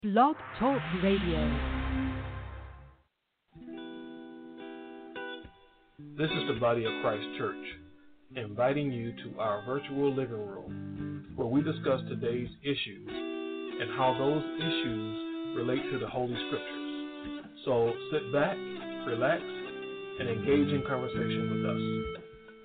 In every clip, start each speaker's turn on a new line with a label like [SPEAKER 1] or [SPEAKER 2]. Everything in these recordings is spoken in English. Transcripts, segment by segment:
[SPEAKER 1] Blog Talk Radio.
[SPEAKER 2] This is the Body of Christ Church, inviting you to our virtual living room, where we discuss today's issues and how those issues relate to the Holy Scriptures. So sit back, relax, and engage in conversation with us.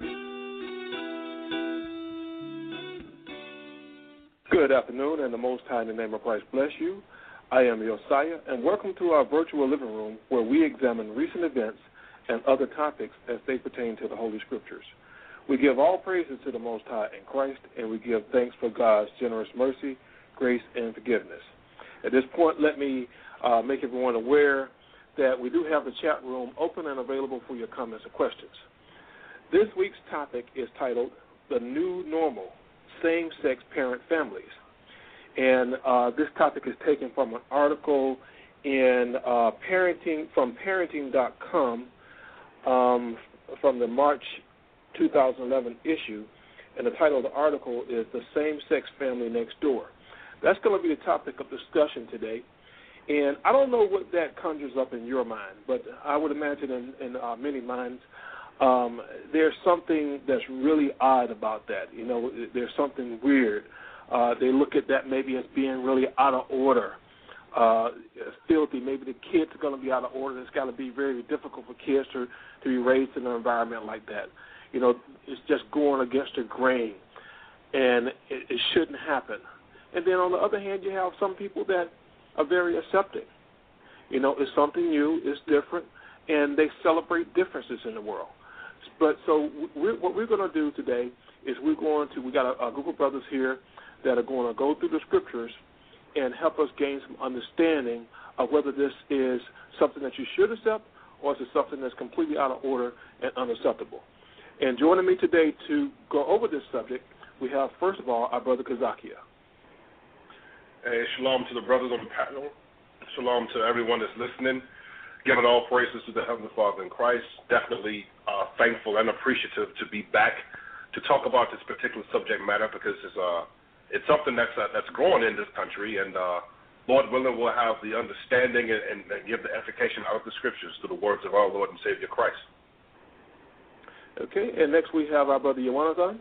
[SPEAKER 2] Good afternoon, and the Most High in the name of Christ bless you. I am Josiah, and welcome to our virtual living room, where we examine recent events and other topics as they pertain to the Holy Scriptures. We give all praises to the Most High in Christ, and we give thanks for God's generous mercy, grace, and forgiveness. At this point, let me make everyone aware that we do have the chat room open and available for your comments or questions. This week's topic is titled, The New Normal, Same-Sex Parent Families. And this topic is taken from an article in from parenting.com from the March 2011 issue. And the title of the article is The Same-Sex Family Next Door. That's going to be the topic of discussion today. And I don't know what that conjures up in your mind, but I would imagine in many minds there's something that's really odd about that. You know, there's something weird. They look at that maybe as being really out of order, filthy. Maybe the kids are going to be out of order. It's got to be very difficult for kids to be raised in an environment like that. You know, it's just going against the grain, and it shouldn't happen. And then on the other hand, you have some people that are very accepting. You know, it's something new, it's different, and they celebrate differences in the world. But so what we're going to do today is we got a group of brothers here that are going to go through the Scriptures and help us gain some understanding of whether this is something that you should accept or is it something that's completely out of order and unacceptable. And joining me today to go over this subject, we have, first of all, our brother Kazakia.
[SPEAKER 3] Hey, shalom to the brothers on the panel. Shalom to everyone that's listening. Giving all praises to the Heavenly Father in Christ. Definitely thankful and appreciative to be back to talk about this particular subject matter because it's something that's growing in this country, and Lord willing, we'll have the understanding and give the edification out of the Scriptures through the words of our Lord and Savior Christ.
[SPEAKER 2] Okay, and next we have our brother Yawanathan.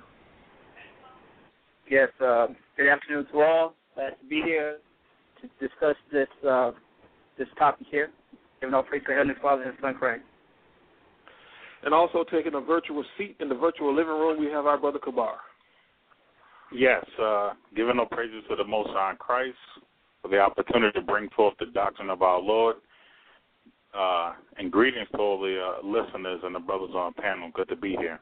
[SPEAKER 4] Yes, good afternoon to all. Glad to be here to discuss this topic here. Giving all praise to the Heavenly Father and His Son Christ.
[SPEAKER 2] And also taking a virtual seat in the virtual living room, we have our brother Kabar.
[SPEAKER 5] Yes, giving all praises to the Most High in Christ for the opportunity to bring forth the doctrine of our Lord. And greetings to all the listeners and the brothers on the panel. Good to be here.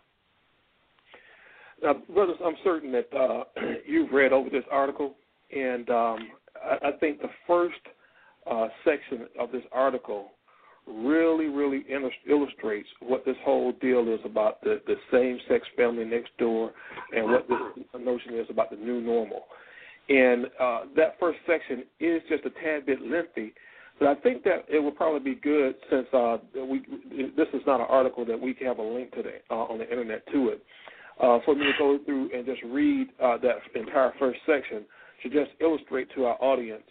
[SPEAKER 2] Now, brothers, I'm certain that you've read over this article, and I think the first section of this article really illustrates what this whole deal is about, the same-sex family next door, and what this notion is about the new normal. And that first section is just a tad bit lengthy, but I think that it would probably be good, since this is not an article that we can have a link to on the internet to it, for me to go through and just read that entire first section to just illustrate to our audience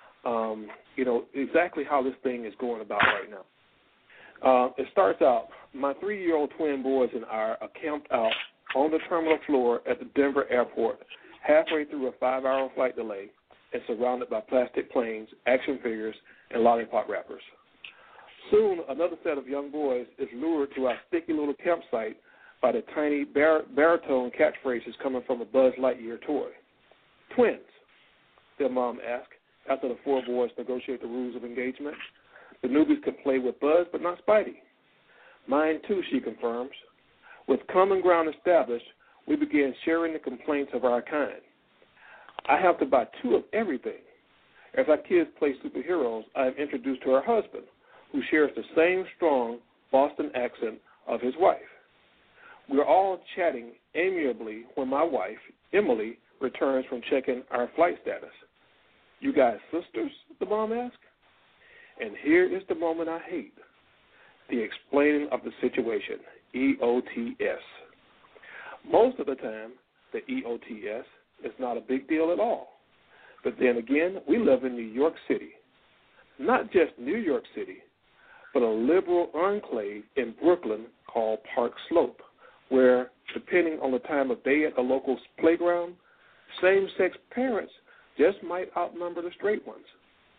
[SPEAKER 2] exactly how this thing is going about right now. It starts out, my 3-year-old twin boys and I are camped out on the terminal floor at the Denver airport, halfway through a 5-hour flight delay and surrounded by plastic planes, action figures, and lollipop wrappers. Soon, another set of young boys is lured to our sticky little campsite by the tiny baritone catchphrases coming from a Buzz Lightyear toy. Twins, their mom asked, after the 4 boys negotiate the rules of engagement. The newbies could play with Buzz, but not Spidey. Mine, too, she confirms. With common ground established, we began sharing the complaints of our kind. I have to buy 2 of everything. As our kids play superheroes, I am introduced to her husband, who shares the same strong Boston accent of his wife. We're all chatting amiably when my wife, Emily, returns from checking our flight status. You guys sisters? The mom asked. And here is the moment I hate, the explaining of the situation, EOTS. Most of the time, the EOTS is not a big deal at all. But then again, we live in New York City, not just New York City, but a liberal enclave in Brooklyn called Park Slope, where, depending on the time of day at the local playground, same-sex parents just might outnumber the straight ones.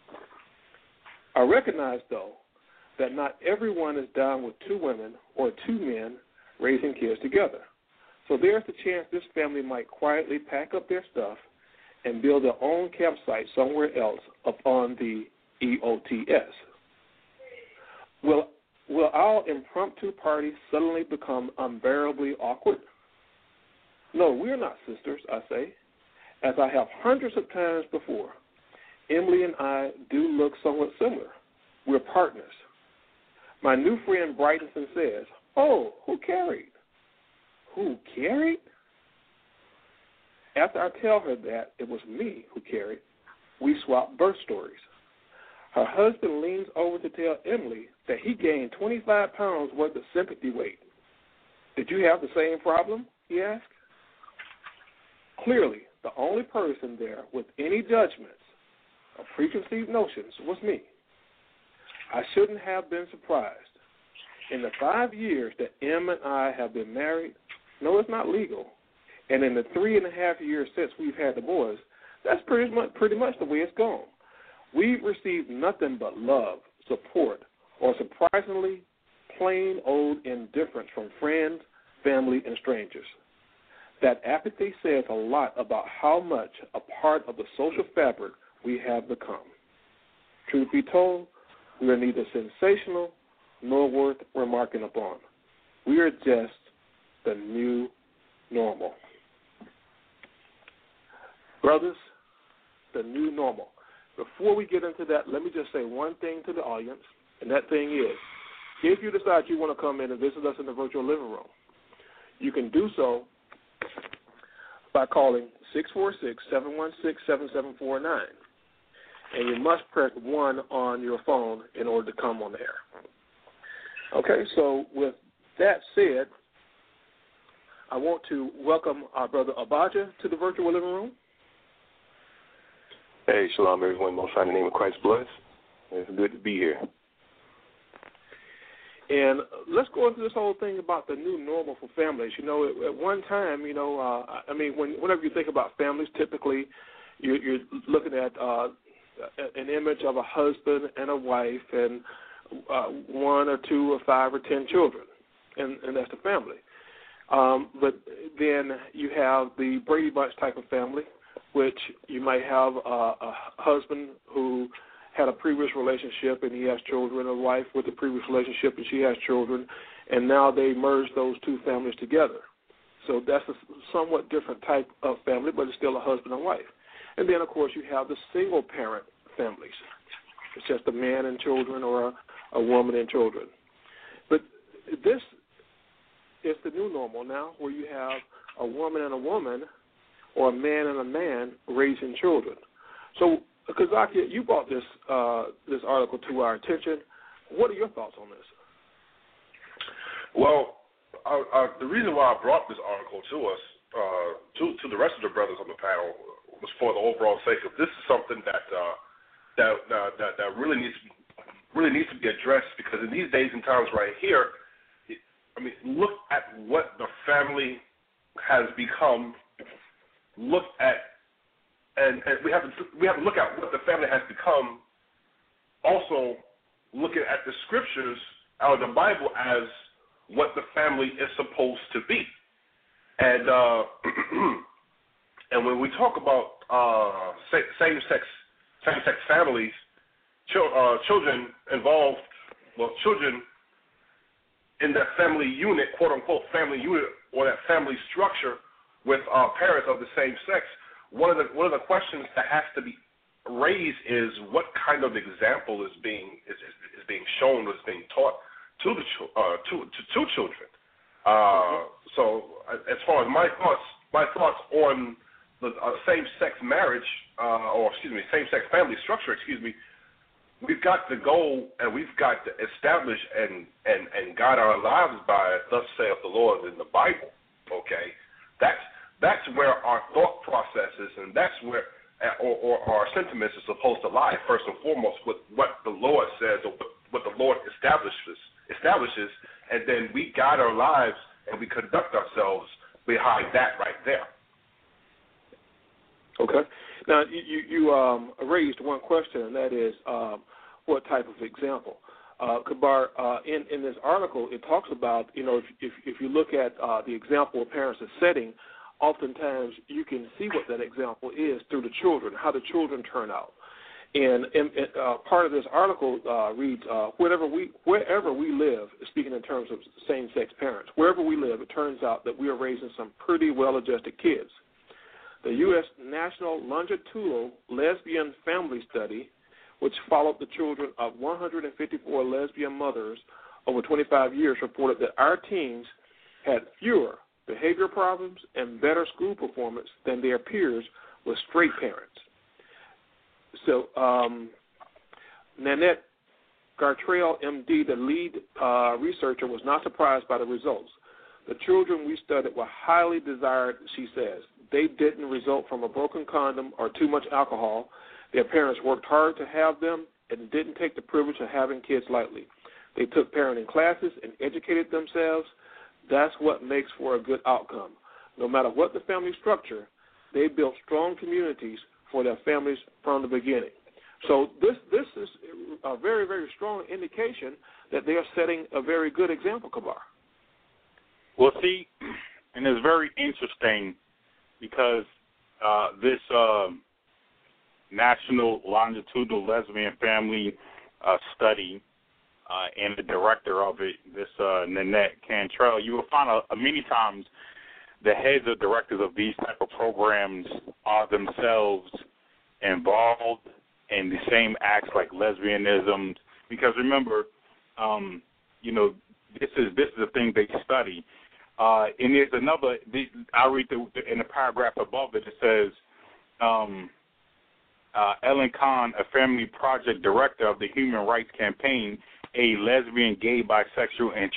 [SPEAKER 2] I recognize, though, that not everyone is down with two women or two men raising kids together. So there's the chance this family might quietly pack up their stuff and build their own campsite somewhere else upon the EOTS. Will our impromptu party suddenly become unbearably awkward? No, we're not sisters, I say. As I have hundreds of times before, Emily and I do look somewhat similar. We're partners. My new friend brightens and says, "Oh, who carried?" Who carried? After I tell her that it was me who carried, we swap birth stories. Her husband leans over to tell Emily that he gained 25 pounds worth of sympathy weight. Did you have the same problem? He asked. Clearly, the only person there with any judgments or preconceived notions was me. I shouldn't have been surprised. In the 5 years that Em and I have been married, no, it's not legal, and in the 3.5 years since we've had the boys, that's pretty much the way it's gone. We've received nothing but love, support, or surprisingly plain old indifference from friends, family, and strangers. That apathy says a lot about how much a part of the social fabric we have become. Truth be told, we are neither sensational nor worth remarking upon. We are just the new normal. Brothers, the new normal. Before we get into that, let me just say one thing to the audience, and that thing is, if you decide you want to come in and visit us in the virtual living room, you can do so by calling 646-716-7749. And you must press 1 on your phone in order to come on the air. Okay, so with that said, I want to welcome our brother Abaja to the virtual living room.
[SPEAKER 6] Hey, shalom, everyone. Most High in the name of Christ bless. It's good to be here.
[SPEAKER 2] And let's go into this whole thing about the new normal for families. You know, at one time, whenever you think about families, typically you're looking at an image of a husband and a wife and 1 or 2 or 5 or 10 children, and that's the family. But then you have the Brady Bunch type of family, which you might have a husband who had a previous relationship and he has children, a wife with a previous relationship and she has children, and now they merge those two families together. So that's a somewhat different type of family, but it's still a husband and wife. And then, of course, you have the single-parent families. It's just a man and children or a woman and children. But this is the new normal now, where you have a woman and a woman or a man and a man raising children. So, Kazaki, you brought this article to our attention. What are your thoughts on this?
[SPEAKER 3] Well, the reason why I brought this article to us, to the rest of the brothers on the panel, was for the overall sake of this is something that really needs to be addressed, because in these days and times right here, look at what the family has become. Look at and we have to look at what the family has become. Also, looking at the scriptures out of the Bible as what the family is supposed to be, and and when we talk about same-sex families, children involved, children in that family unit, quote-unquote family unit, or that family structure with parents of the same sex, one of the questions that has to be raised is what kind of example is being shown, is being taught to the children. So as far as my thoughts on the same-sex marriage, same-sex family structure, we've got to go and we've got to establish and guide our lives by, thus saith the Lord in the Bible. Okay, that's where our thought process is, and that's where or our sentiments are supposed to lie, first and foremost, with what the Lord says or what the Lord establishes, and then we guide our lives and we conduct ourselves behind that right there.
[SPEAKER 2] Okay. Now, you raised one question, and that is what type of example? Kabar, in this article, it talks about, if you look at the example of parents are setting, oftentimes you can see what that example is through the children, how the children turn out. And part of this article reads, wherever we live, speaking in terms of same-sex parents, wherever we live, it turns out that we are raising some pretty well-adjusted kids. The U.S. National Longitudinal Lesbian Family Study, which followed the children of 154 lesbian mothers over 25 years, reported that our teens had fewer behavior problems and better school performance than their peers with straight parents. So Nanette Gartrell, M.D., the lead researcher, was not surprised by the results. The children we studied were highly desired, she says. They didn't result from a broken condom or too much alcohol. Their parents worked hard to have them and didn't take the privilege of having kids lightly. They took parenting classes and educated themselves. That's what makes for a good outcome. No matter what the family structure, they built strong communities for their families from the beginning. So this is a very, very strong indication that they are setting a very good example, Kabar.
[SPEAKER 5] Well, see, and it's very interesting because this National Longitudinal Lesbian Family Study and the director of it, this Nanette Cantrell, you will find many times the heads or directors of these type of programs are themselves involved in the same acts like lesbianism. Because remember, this is the thing they study. And there's another. I'll read in the paragraph above it. It says, Ellen Kahn, a family project director of the Human Rights Campaign, a lesbian, gay, bisexual, and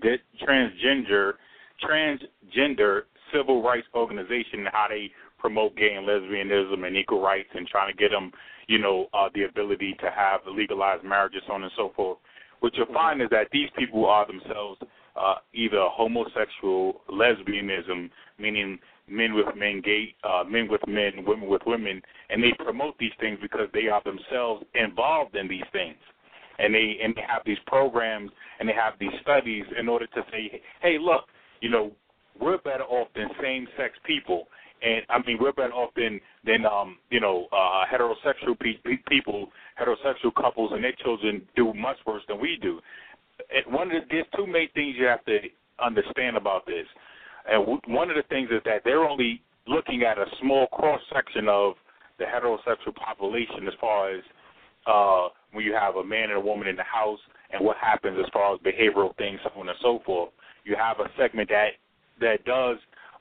[SPEAKER 5] transgender civil rights organization, and how they promote gay and lesbianism and equal rights and trying to get them, the ability to have legalized marriages, so on and so forth. What you'll find is that these people are themselves either homosexual, lesbianism, meaning men with men, gay, men with men, women with women, and they promote these things because they are themselves involved in these things. And they have these programs and they have these studies in order to say, hey, look, we're better off than same-sex people. And, I mean, we're better off than heterosexual people, heterosexual couples and their children do much worse than we do. There's two main things you have to understand about this. And one of the things is that they're only looking at a small cross-section of the heterosexual population as far as when you have a man and a woman in the house and what happens as far as behavioral things, so on and so forth. You have a segment that does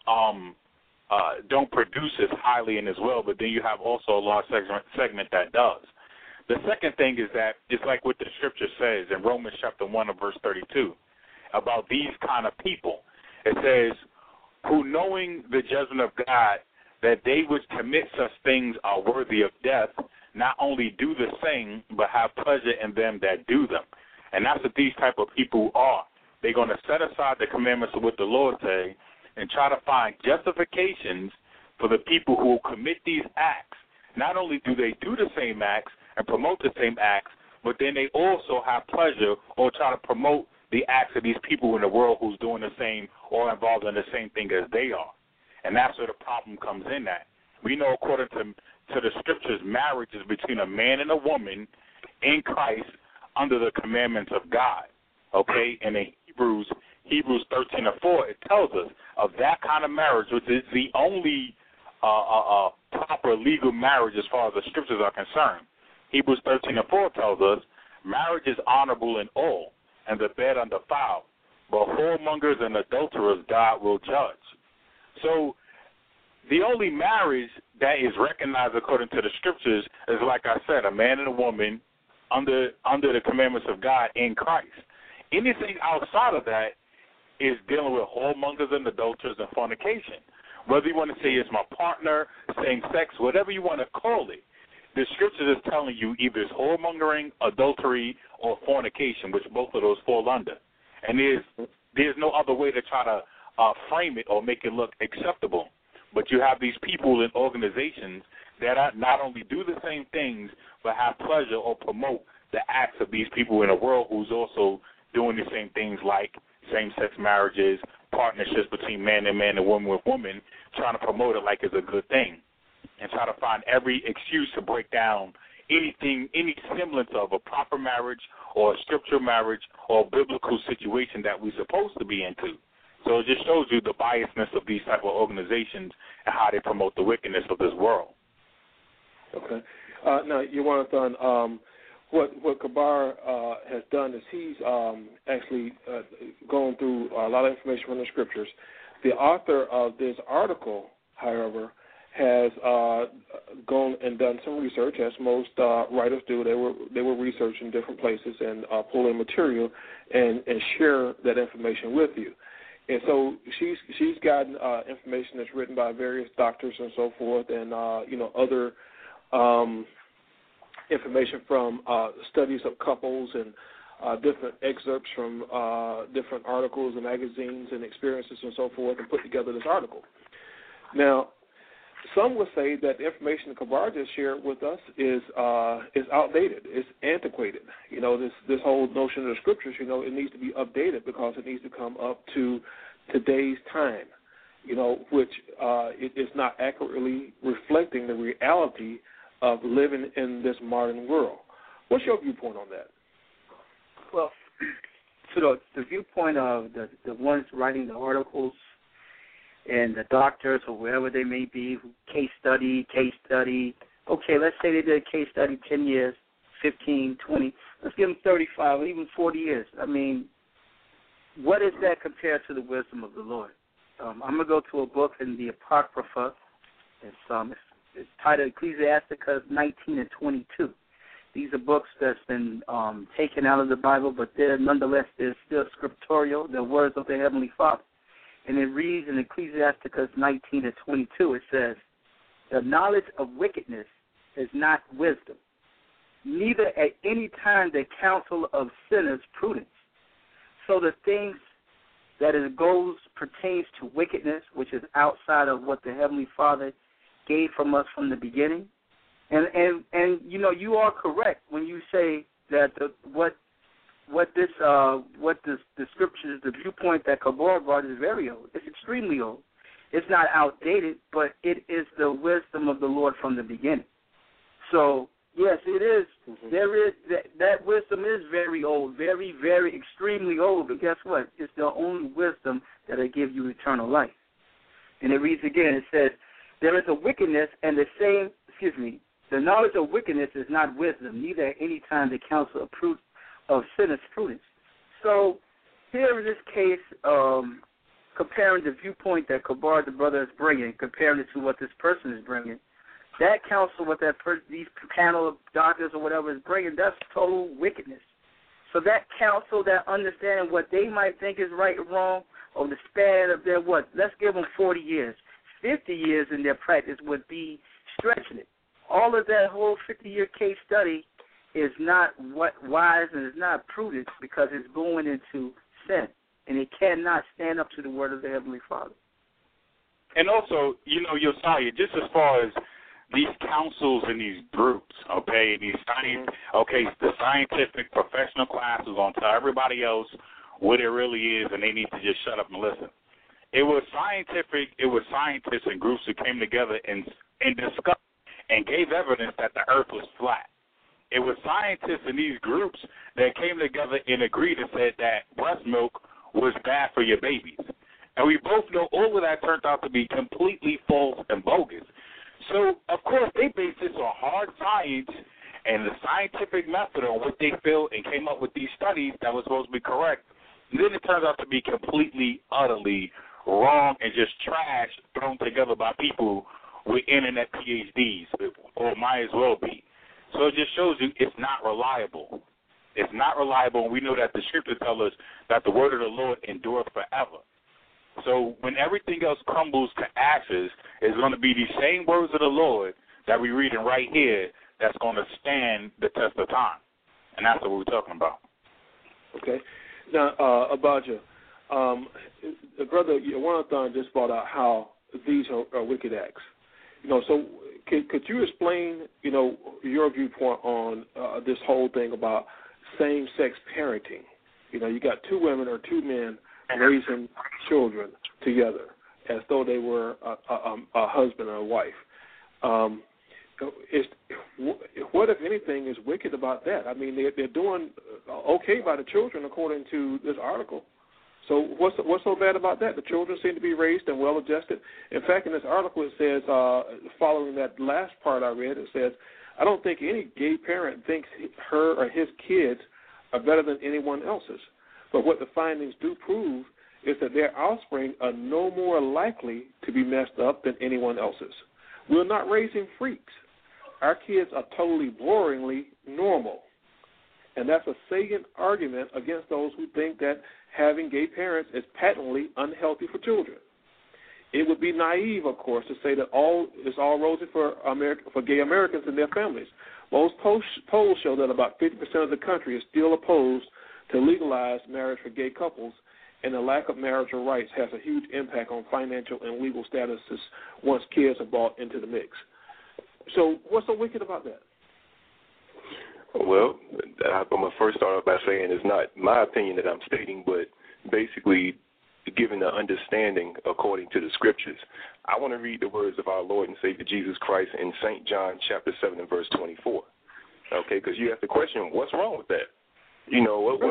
[SPEAKER 5] don't produce as highly in as well, but then you have also a large segment that does. The second thing is that it's like what the scripture says in Romans chapter 1 and verse 32 about these kind of people. It says, who knowing the judgment of God, that they which commit such things are worthy of death, not only do the same, but have pleasure in them that do them. And that's what these type of people are. They're going to set aside the commandments of what the Lord say and try to find justifications for the people who will commit these acts. Not only do they do the same acts and promote the same acts, but then they also have pleasure or try to promote the acts of these people in the world who's doing the same or involved in the same thing as they are. And that's where the problem comes in at. We know according to the scriptures, marriage is between a man and a woman in Christ under the commandments of God. Okay? And in Hebrews 13:4, it tells us of that kind of marriage, which is the only proper legal marriage as far as the scriptures are concerned. Hebrews 13:4 tells us, marriage is honorable in all, and the bed undefiled, but whoremongers and adulterers God will judge. So the only marriage that is recognized according to the scriptures is, like I said, a man and a woman under the commandments of God in Christ. Anything outside of that is dealing with whoremongers and adulterers and fornication. Whether you want to say it's my partner, same sex, whatever you want to call it, the scripture is telling you either it's whoremongering, adultery, or fornication, which both of those fall under. And there's no other way to try to frame it or make it look acceptable. But you have these people in organizations that not only do the same things, but have pleasure or promote the acts of these people in a world who's also doing the same things like same-sex marriages, partnerships between man and man and woman with woman, trying to promote it like it's a good thing, and try to find every excuse to break down anything, any semblance of a proper marriage or a scriptural marriage or a biblical situation that we're supposed to be into. So it just shows you the biasness of these type of organizations and how they promote the wickedness of this world.
[SPEAKER 2] Okay. Now, Yawanathan, what Kabar has done is he's actually going through a lot of information from the scriptures. The author of this article, however, has gone and done some research, as most writers do. They were researching different places and pulling material and share that information with you. And so she's gotten information that's written by various doctors and so forth, and other information from studies of couples and different excerpts from different articles and magazines and experiences and so forth, and put together this article. Now, some would say that the information Kabar just shared with us is outdated. It's antiquated. This whole notion of the scriptures, it needs to be updated because it needs to come up to today's time, which it is not accurately reflecting the reality of living in this modern world. What's your viewpoint on that?
[SPEAKER 4] Well, so the viewpoint of the ones writing the articles and the doctors or wherever they may be, case study. Okay, let's say they did a case study 10 years, 15, 20. Let's give them 35 or even 40 years. I mean, what is that compared to the wisdom of the Lord? I'm going to go to a book in the Apocrypha. It's titled Ecclesiasticus 19 and 22. These are books that's been taken out of the Bible, but they're still scriptorial. They're words of the Heavenly Father. And it reads in Ecclesiasticus 19 and 22, it says, the knowledge of wickedness is not wisdom, neither at any time the counsel of sinners prudence. So the things that pertains to wickedness, which is outside of what the Heavenly Father gave from us from the beginning. And you are correct when you say that the scriptures, the viewpoint that Kabar brought is very old. It's extremely old. It's not outdated, but it is the wisdom of the Lord from the beginning. So, yes, it is. Mm-hmm. There is that wisdom is very old, very, very extremely old. But guess what? It's the only wisdom that will give you eternal life. And it reads again. It says, there is a wickedness and the knowledge of wickedness is not wisdom, neither at any time the counsel of sinners prudence. So here in this case, comparing the viewpoint that Kabar, the brother, is bringing, comparing it to what this person is bringing, that counsel, what these panel of doctors or whatever is bringing, that's total wickedness. So that counsel, that understanding what they might think is right or wrong, or the span of their let's give them 40 years. 50 years in their practice would be stretching it. All of that whole 50-year case study is not wise and is not prudent because it's going into sin, and it cannot stand up to the word of the Heavenly Father.
[SPEAKER 5] And also, Josiah, just as far as these councils and these groups, okay, the scientific professional classes on tell everybody else what it really is, and they need to just shut up and listen. It was scientists and groups who came together and discussed and gave evidence that the earth was flat. It was scientists in these groups that came together and agreed and said that breast milk was bad for your babies. And we both know all of that turned out to be completely false and bogus. So, of course, they based this on hard science and the scientific method on what they feel and came up with these studies that was supposed to be correct. And then it turns out to be completely, utterly wrong and just trash thrown together by people with internet PhDs, or might as well be. So it just shows you it's not reliable. It's not reliable, and we know that the scriptures tell us that the word of the Lord endureth forever. So when everything else crumbles to ashes, it's going to be the same words of the Lord that we're reading right here that's going to stand the test of time. And that's what we're talking about.
[SPEAKER 2] Okay. Now, Abadja, Brother Yawanathan just brought out how these are wicked acts. So could you explain, your viewpoint on this whole thing about same-sex parenting? You got two women or two men raising children together as though they were a husband and a wife. What, if anything, is wicked about that? I mean, they're doing okay by the children according to this article. So what's so bad about that? The children seem to be raised and well-adjusted. In fact, in this article it says, following that last part I read, it says, I don't think any gay parent thinks her or his kids are better than anyone else's. But what the findings do prove is that their offspring are no more likely to be messed up than anyone else's. We're not raising freaks. Our kids are totally boringly normal. And that's a salient argument against those who think that having gay parents is patently unhealthy for children. It would be naive, of course, to say that it's all rosy for gay Americans and their families. Most polls show that about 50% of the country is still opposed to legalized marriage for gay couples, and the lack of marital rights has a huge impact on financial and legal statuses once kids are brought into the mix. So what's so wicked about that?
[SPEAKER 6] Well, I'm going to first start off by saying it's not my opinion that I'm stating, but basically giving the understanding according to the scriptures. I want to read the words of our Lord and Savior Jesus Christ in St. John chapter 7 and verse 24. Okay, because you have to question, what's wrong with that? You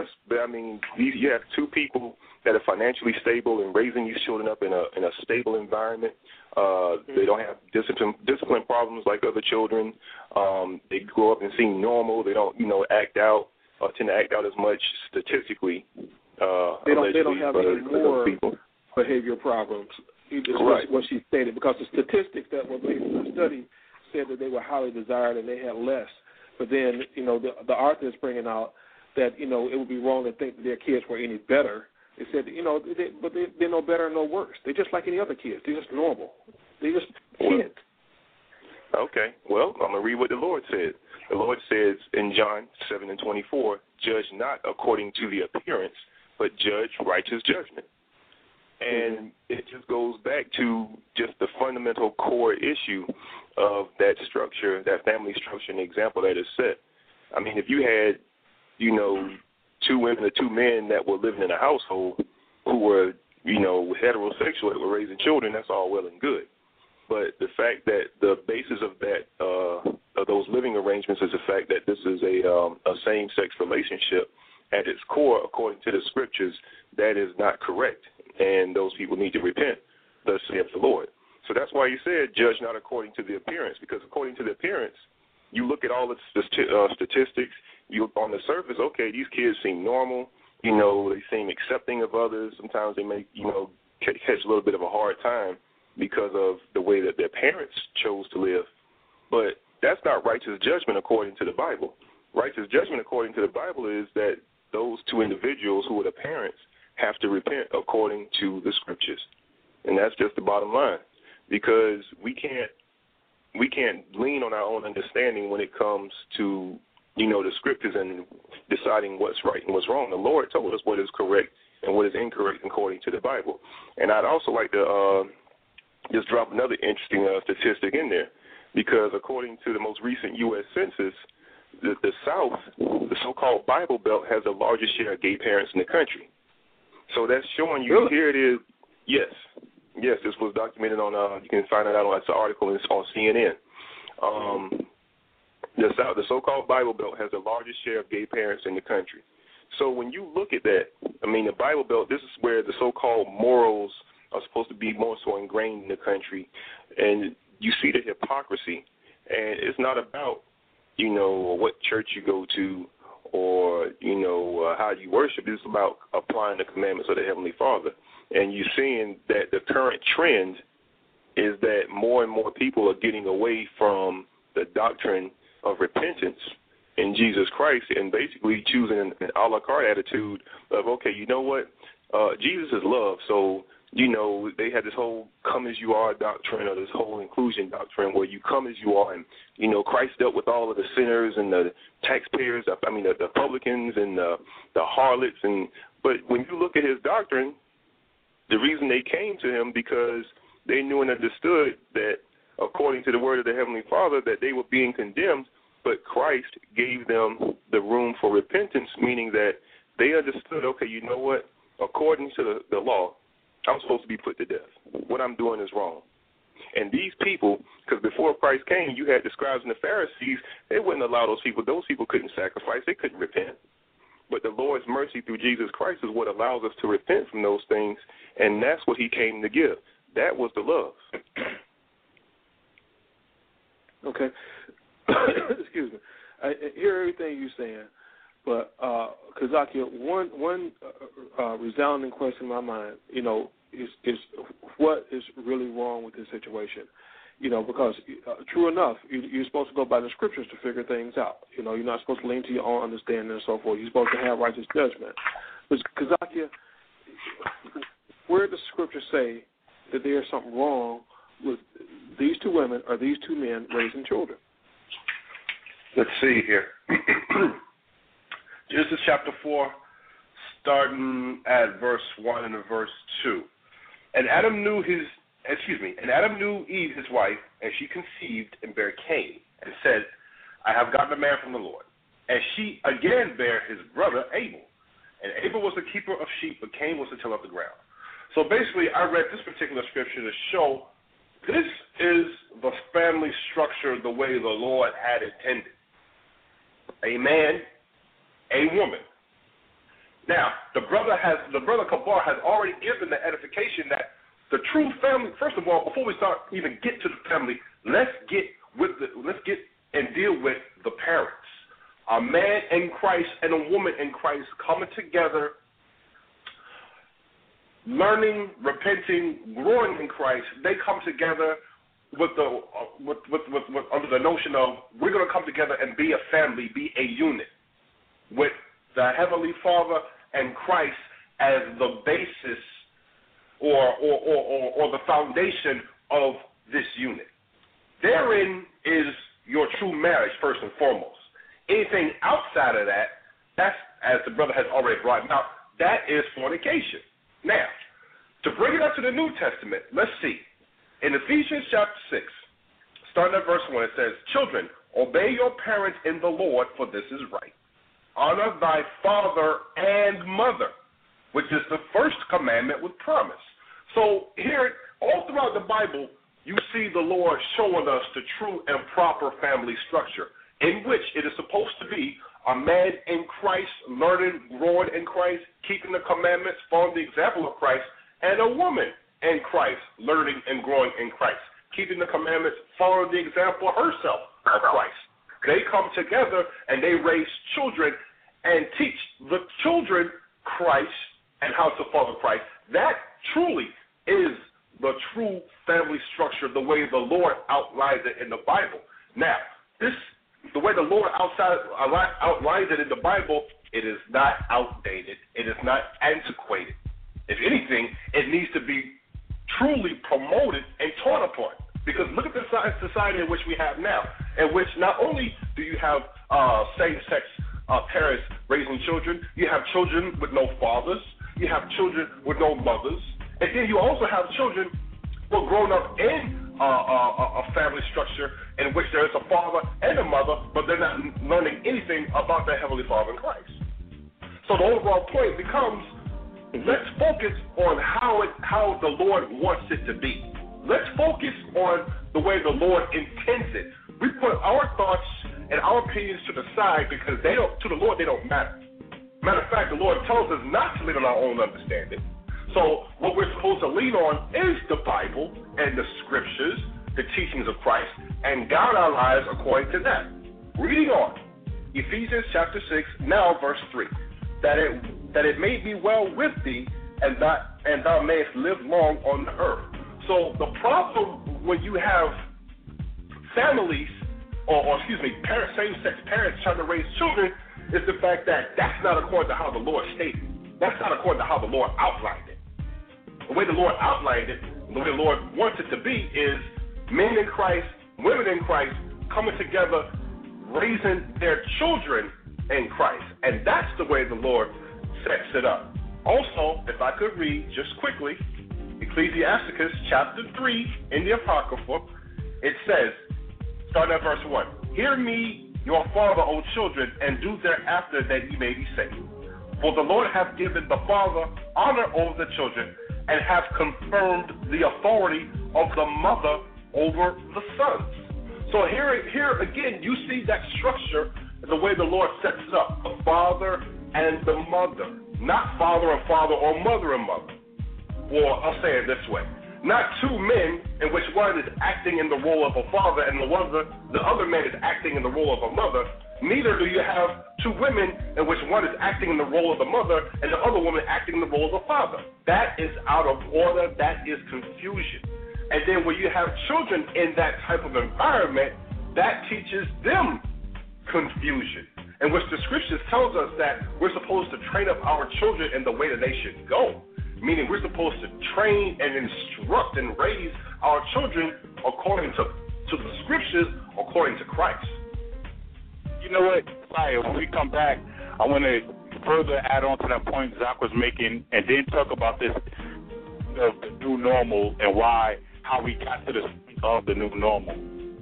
[SPEAKER 6] have two people that are financially stable and raising these children up in a stable environment. They don't have discipline problems like other children. They grow up and seem normal. They don't, act out or tend to act out as much statistically. They don't have any more behavioral problems. Right. What she stated, because the statistics that were based on the study said that they were highly desired and they had less. But then, the author is bringing out that, it would be wrong to think that their kids were any better. They said, but they're no better and no worse. They're just like any other kids. They're just normal. They're just kids. Okay. Well, I'm going to read what the Lord said. The Lord says in John 7 and 24, judge not according to the appearance, but judge righteous judgment. And it just goes back to just the fundamental core issue of that structure, that family structure and example that is set. I mean, if you had, two women or two men that were living in a household who were, heterosexual, that were raising children, that's all well and good. But the fact that the basis of that, of those living arrangements is the fact that this is a same-sex relationship at its core, according to the scriptures, that is not correct. And those people need to repent, thus saith the Lord. So that's why he said, judge not according to the appearance, because according to the appearance, you look at all the statistics, you on the surface, okay, these kids seem normal, they seem accepting of others. Sometimes they may, catch a little bit of a hard time because of the way that their parents chose to live. But that's not righteous judgment according to the Bible. Righteous judgment according to the Bible is that those two individuals who are the parents have to repent according to the scriptures. And that's just the bottom line, because we can't lean on our own understanding when it comes to, the scriptures and deciding what's right and what's wrong. The Lord told us what is correct and what is incorrect according to the Bible. And I'd also like to just drop another interesting statistic in there, because according to the most recent U.S. Census, the South, the so-called Bible Belt, has the largest share of gay parents in the country. So that's showing you, here it is. Yes, this was documented on, you can find it out on, it's an article on CNN. The so-called Bible Belt has the largest share of gay parents in the country. So when you look at that, the Bible Belt, this is where the so-called morals are supposed to be more so ingrained in the country. And you see the hypocrisy. And it's not about, what church you go to or, how you worship. It's about applying the commandments of the Heavenly Father. And you're seeing that the current trend is that more and more people are getting away from the doctrine of repentance in Jesus Christ and basically choosing an a la carte attitude of, okay, you know what? Jesus is love, so they had this whole come as you are doctrine, or this whole inclusion doctrine where you come as you are. And, Christ dealt with all of the sinners and the taxpayers, the publicans and the harlots. But when you look at his doctrine, the reason they came to him because they knew and understood that according to the word of the Heavenly Father that they were being condemned, but Christ gave them the room for repentance, meaning that they understood, okay, you know what? According to the law, I'm supposed to be put to death. What I'm doing is wrong. And these people, because before Christ came, you had the scribes and the Pharisees, they wouldn't allow those people couldn't sacrifice, they couldn't repent. But the Lord's mercy through Jesus Christ is what allows us to repent from those things, and that's what he came to give. That was the love.
[SPEAKER 2] Okay. Excuse me. I hear everything you're saying, but Kazakia, one resounding question in my mind, is what is really wrong with this situation? Because true enough, you're supposed to go by the scriptures to figure things out. You're not supposed to lean to your own understanding and so forth. You're supposed to have righteous judgment. But Kazakia, where does the scripture say that there's something wrong with these two women or these two men raising children?
[SPEAKER 3] Let's see here. Genesis chapter 4, starting at verse 1 and verse 2. And Adam knew Eve, his wife, and she conceived and bare Cain, and said, I have gotten a man from the Lord. And she again bare his brother Abel. And Abel was the keeper of sheep, but Cain was the tiller of the ground. So basically, I read this particular scripture to show this is the family structure the way the Lord had intended. A man, a woman. Now, the brother Kabar has already given the edification that the true family. First of all, before we start even get to the family, let's get and deal with the parents. A man in Christ and a woman in Christ coming together, learning, repenting, growing in Christ. They come together with under the notion of we're going to come together and be a family, be a unit, with the Heavenly Father and Christ as the basis or the foundation of this unit. Therein is your true marriage, first and foremost. Anything outside of that, that's, as the brother has already brought out, that is fornication. Now, to bring it up to the New Testament, let's see. In Ephesians chapter 6, starting at verse 1, it says, Children, obey your parents in the Lord, for this is right. Honor thy father and mother, which is the first commandment with promise. So here, all throughout the Bible, you see the Lord showing us the true and proper family structure, in which it is supposed to be a man in Christ, learning, growing in Christ, keeping the commandments, following the example of Christ, and a woman in Christ, learning and growing in Christ, keeping the commandments, following the example herself of Christ. They come together and they raise children and teach the children Christ and how to follow Christ. That truly is the true family structure, the way the Lord outlines it in the Bible. Now, the way the Lord outlines it in the Bible, it is not outdated. It is not antiquated. If anything, it needs to be truly promoted and taught upon. Because look at the society in which we have now, in which not only do you have same-sex parents raising children, you have children with no fathers, you have children with no mothers, and then you also have children who are grown up in a family structure in which there is a father and a mother, but they're not learning anything about their Heavenly Father in Christ. So the overall point becomes, let's focus on how the Lord wants it to be. Let's focus on the way the Lord intends it. We put our thoughts and our opinions to the side because to the Lord they don't matter. Matter of fact, the Lord tells us not to lean on our own understanding. So what we're supposed to lean on is the Bible and the Scriptures, the teachings of Christ, and guide our lives according to that. Reading on, Ephesians chapter 6, now verse 3, that it may be well with thee, and thou mayest live long on the earth. So the problem when you have families, same-sex parents trying to raise children, is the fact that that's not according to how the Lord stated. That's not according to how the Lord outlined it. the way the Lord outlined it, the way the Lord wants it to be is men in Christ, women in Christ, coming together, raising their children in Christ. And that's the way the Lord sets it up. Also, if I could read just quickly, Ecclesiasticus chapter 3 in the Apocrypha, it says, starting at verse 1, "Hear me, your father, O children, and do thereafter that ye may be saved. For the Lord hath given the father honor over the children, and hath confirmed the authority of the mother over the sons." So here again, you see that structure, the way the Lord sets it up, the father and the mother, not father and father or mother and mother. Or I'll say it this way, not two men in which one is acting in the role of a father and the other man is acting in the role of a mother. Neither do you have two women in which one is acting in the role of the mother and the other woman acting in the role of the father. That is out of order. That is confusion. And then when you have children in that type of environment, that teaches them confusion, in which the scriptures tells us that we're supposed to train up our children in the way that they should go, meaning we're supposed to train and instruct and raise our children according to the scriptures, according to Christ.
[SPEAKER 5] You know what, when we come back, I want to further add on to that point Zach was making, and then talk about this of the new normal and how we got to this point of the new normal.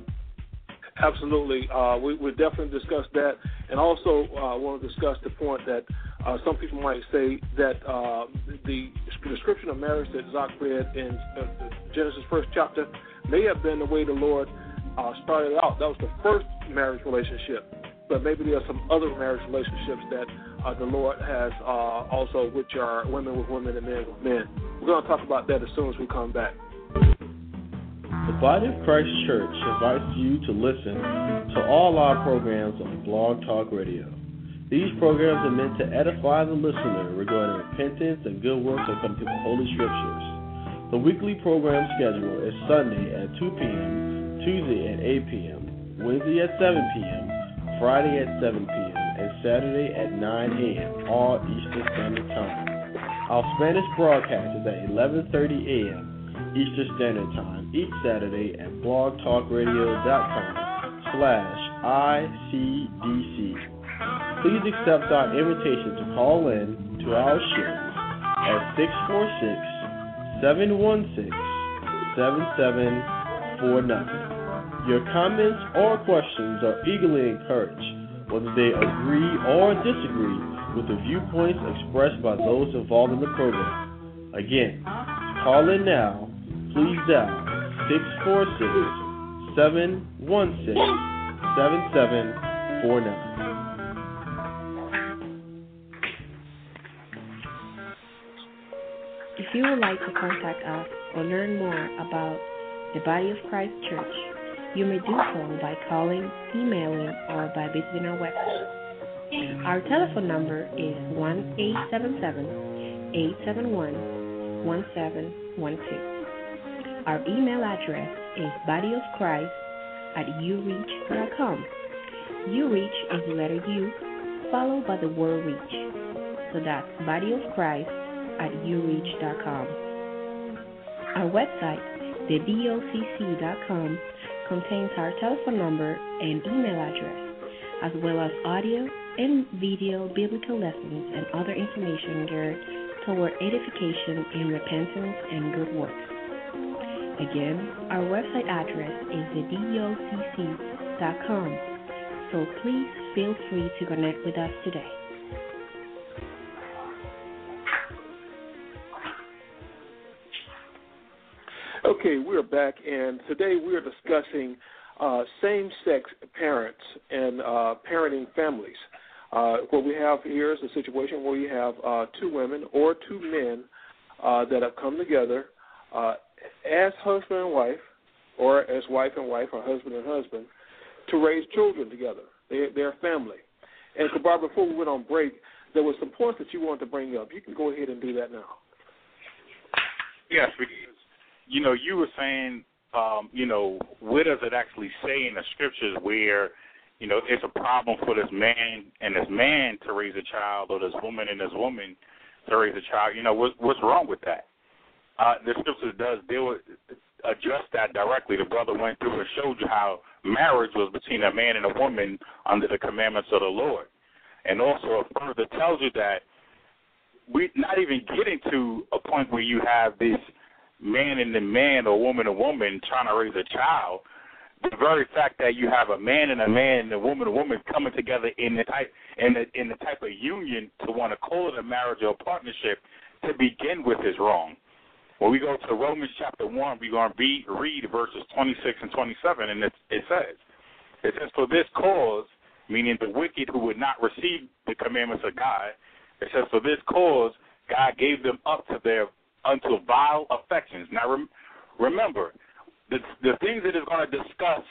[SPEAKER 2] Absolutely. We definitely discussed that, and also want to discuss the point that some people might say that the description of marriage that Zach read in Genesis 1st chapter may have been the way the Lord started out. That was the first marriage relationship, but maybe there are some other marriage relationships that the Lord has also, which are women with women and men with men. We're going to talk about that as soon as we come back.
[SPEAKER 7] The Body of Christ Church invites you to listen to all our programs on Blog Talk Radio. These programs are meant to edify the listener regarding repentance and good works according to the Holy Scriptures. The weekly program schedule is Sunday at 2 p.m., Tuesday at 8 p.m., Wednesday at 7 p.m., Friday at 7 p.m., and Saturday at 9 a.m., all Eastern Standard Time. Our Spanish broadcast is at 11:30 a.m. Eastern Standard Time each Saturday at blogtalkradio.com/ICDC. Please accept our invitation to call in to our show at 646-716-7749. Your comments or questions are eagerly encouraged, whether they agree or disagree with the viewpoints expressed by those involved in the program. Again, call in now. Please dial 646-716-7749.
[SPEAKER 1] If you would like to contact us or learn more about the Body of Christ Church, you may do so by calling, emailing, or by visiting our website. Our telephone number is 1-877-871-1712. Our email address is bodyofchrist@ureach.com. Ureach is the letter U followed by the word reach. So that's bodyofchrist@ureach.com. Our website, thebocc.com, contains our telephone number and email address, as well as audio and video biblical lessons and other information geared toward edification in repentance and good works. Again, our website address is thebocc.com, so please feel free to connect with us today.
[SPEAKER 2] Okay, we're back, and today we're discussing same-sex parents and parenting families. What we have here is a situation where you have two women or two men that have come together as husband and wife, or as wife and wife, or husband and husband, to raise children together. They're family. And Kabar, before we went on break, there were some points that you wanted to bring up. You can go ahead and do that now.
[SPEAKER 5] Yes, because you were saying, where does it actually say in the scriptures where, it's a problem for this man and this man to raise a child, or this woman and this woman to raise a child? What's wrong with that? the scriptures does address that directly. The brother went through and showed you how marriage was between a man and a woman under the commandments of the Lord. And also it further tells you that we're not even getting to a point where you have this man and a man or woman and woman trying to raise a child. The very fact that you have a man and a woman coming together in the type of union to want to call it a marriage or a partnership to begin with is wrong. When we go to Romans chapter 1, we're going to read verses 26 and 27, and it says, for this cause, meaning the wicked who would not receive the commandments of God, it says, for this cause, God gave them up unto vile affections. Now, remember, the things that it's going to discuss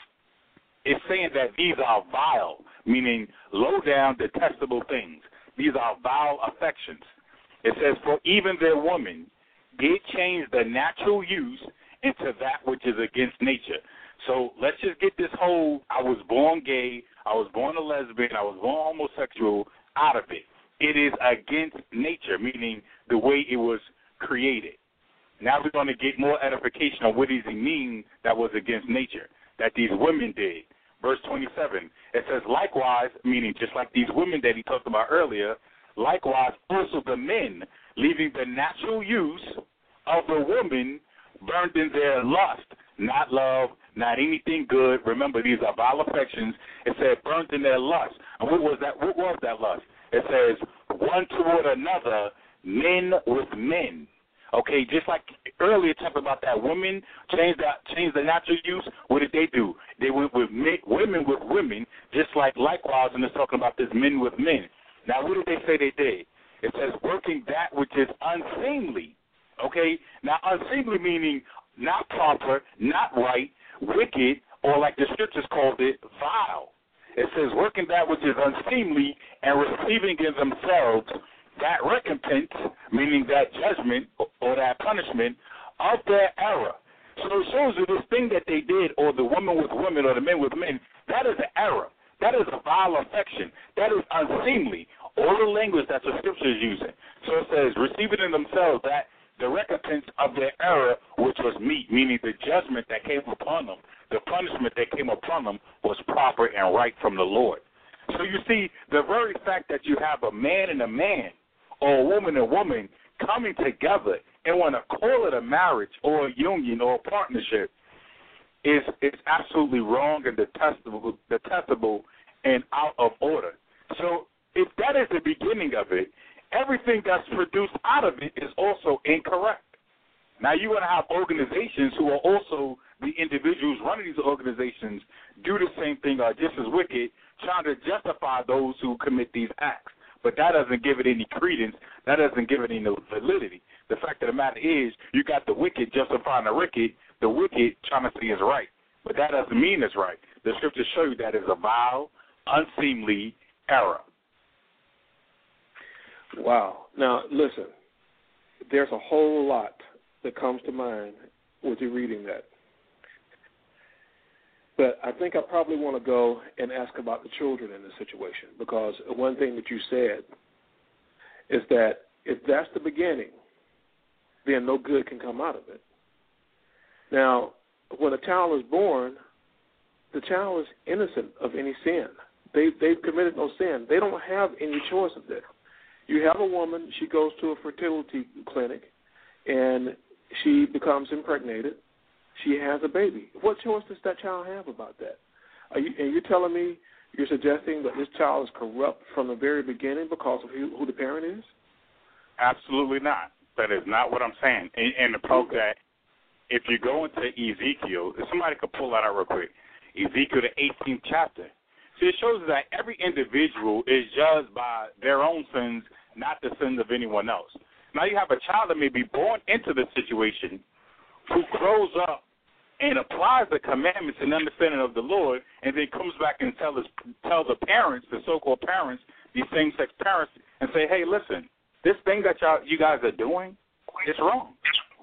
[SPEAKER 5] is saying that these are vile, meaning low down, detestable things. These are vile affections. It says, for even their women did change the natural use into that which is against nature. So let's just get this whole I was born gay, I was born a lesbian, I was born homosexual out of it. It is against nature, meaning the way it was created. Now we're going to get more edification on what does he mean that was against nature, that these women did. Verse 27, it says, likewise, meaning just like these women that he talked about earlier, likewise also the men, leaving the natural use of the woman, burned in their lust, not love, not anything good. Remember, these are vile affections. It said burnt in their lust. And what was that? What was that lust? It says one toward another, men with men. Okay, just like earlier talked about that women changed the natural use. What did they do? They went with women with women, just like likewise, and it's talking about this men with men. Now, what did they say they did? It says working that which is unseemly. Okay, now unseemly meaning not proper, not right, wicked, or like the scriptures called it, vile. It says working that which is unseemly and receiving in themselves that recompense, meaning that judgment or that punishment of their error. So it shows you this thing that they did, or the woman with women or the men with men, that is an error. That is a vile affection. That is unseemly. All the language that the scripture is using. So it says, receiving in themselves that the recompense of their error, which was meet, meaning the judgment that came upon them, the punishment that came upon them was proper and right from the Lord. So you see, the very fact that you have a man and a man, or a woman and a woman coming together and want to call it a marriage or a union or a partnership is absolutely wrong and detestable and out of order. So if that is the beginning of it, everything that's produced out of it is also incorrect. Now you're going to have organizations who are also the individuals running these organizations do the same thing or just as wicked, trying to justify those who commit these acts. But that doesn't give it any credence. That doesn't give it any validity. The fact of the matter is you got the wicked justifying the wicked trying to say it's right. But that doesn't mean it's right. The scriptures show you that is a vile, unseemly error.
[SPEAKER 2] Wow. Now, listen, there's a whole lot that comes to mind with you reading that. But I think I probably want to go and ask about the children in this situation, because one thing that you said is that if that's the beginning, then no good can come out of it. Now, when a child is born, the child is innocent of any sin. They've committed no sin. They don't have any choice of this. You have a woman, she goes to a fertility clinic, and she becomes impregnated. She has a baby. What choice does that child have about that? And you're telling me, you're suggesting that this child is corrupt from the very beginning because of who the parent is?
[SPEAKER 5] Absolutely not. That is not what I'm saying. And to prove that, if you go into Ezekiel, if somebody could pull that out real quick, Ezekiel, the 18th chapter. So it shows that every individual is judged by their own sins, not the sins of anyone else. Now you have a child that may be born into the situation who grows up and applies the commandments and understanding of the Lord, and then comes back and tell the parents, the so-called parents, these same-sex parents, and say, hey, listen, this thing that you guys are doing, it's wrong.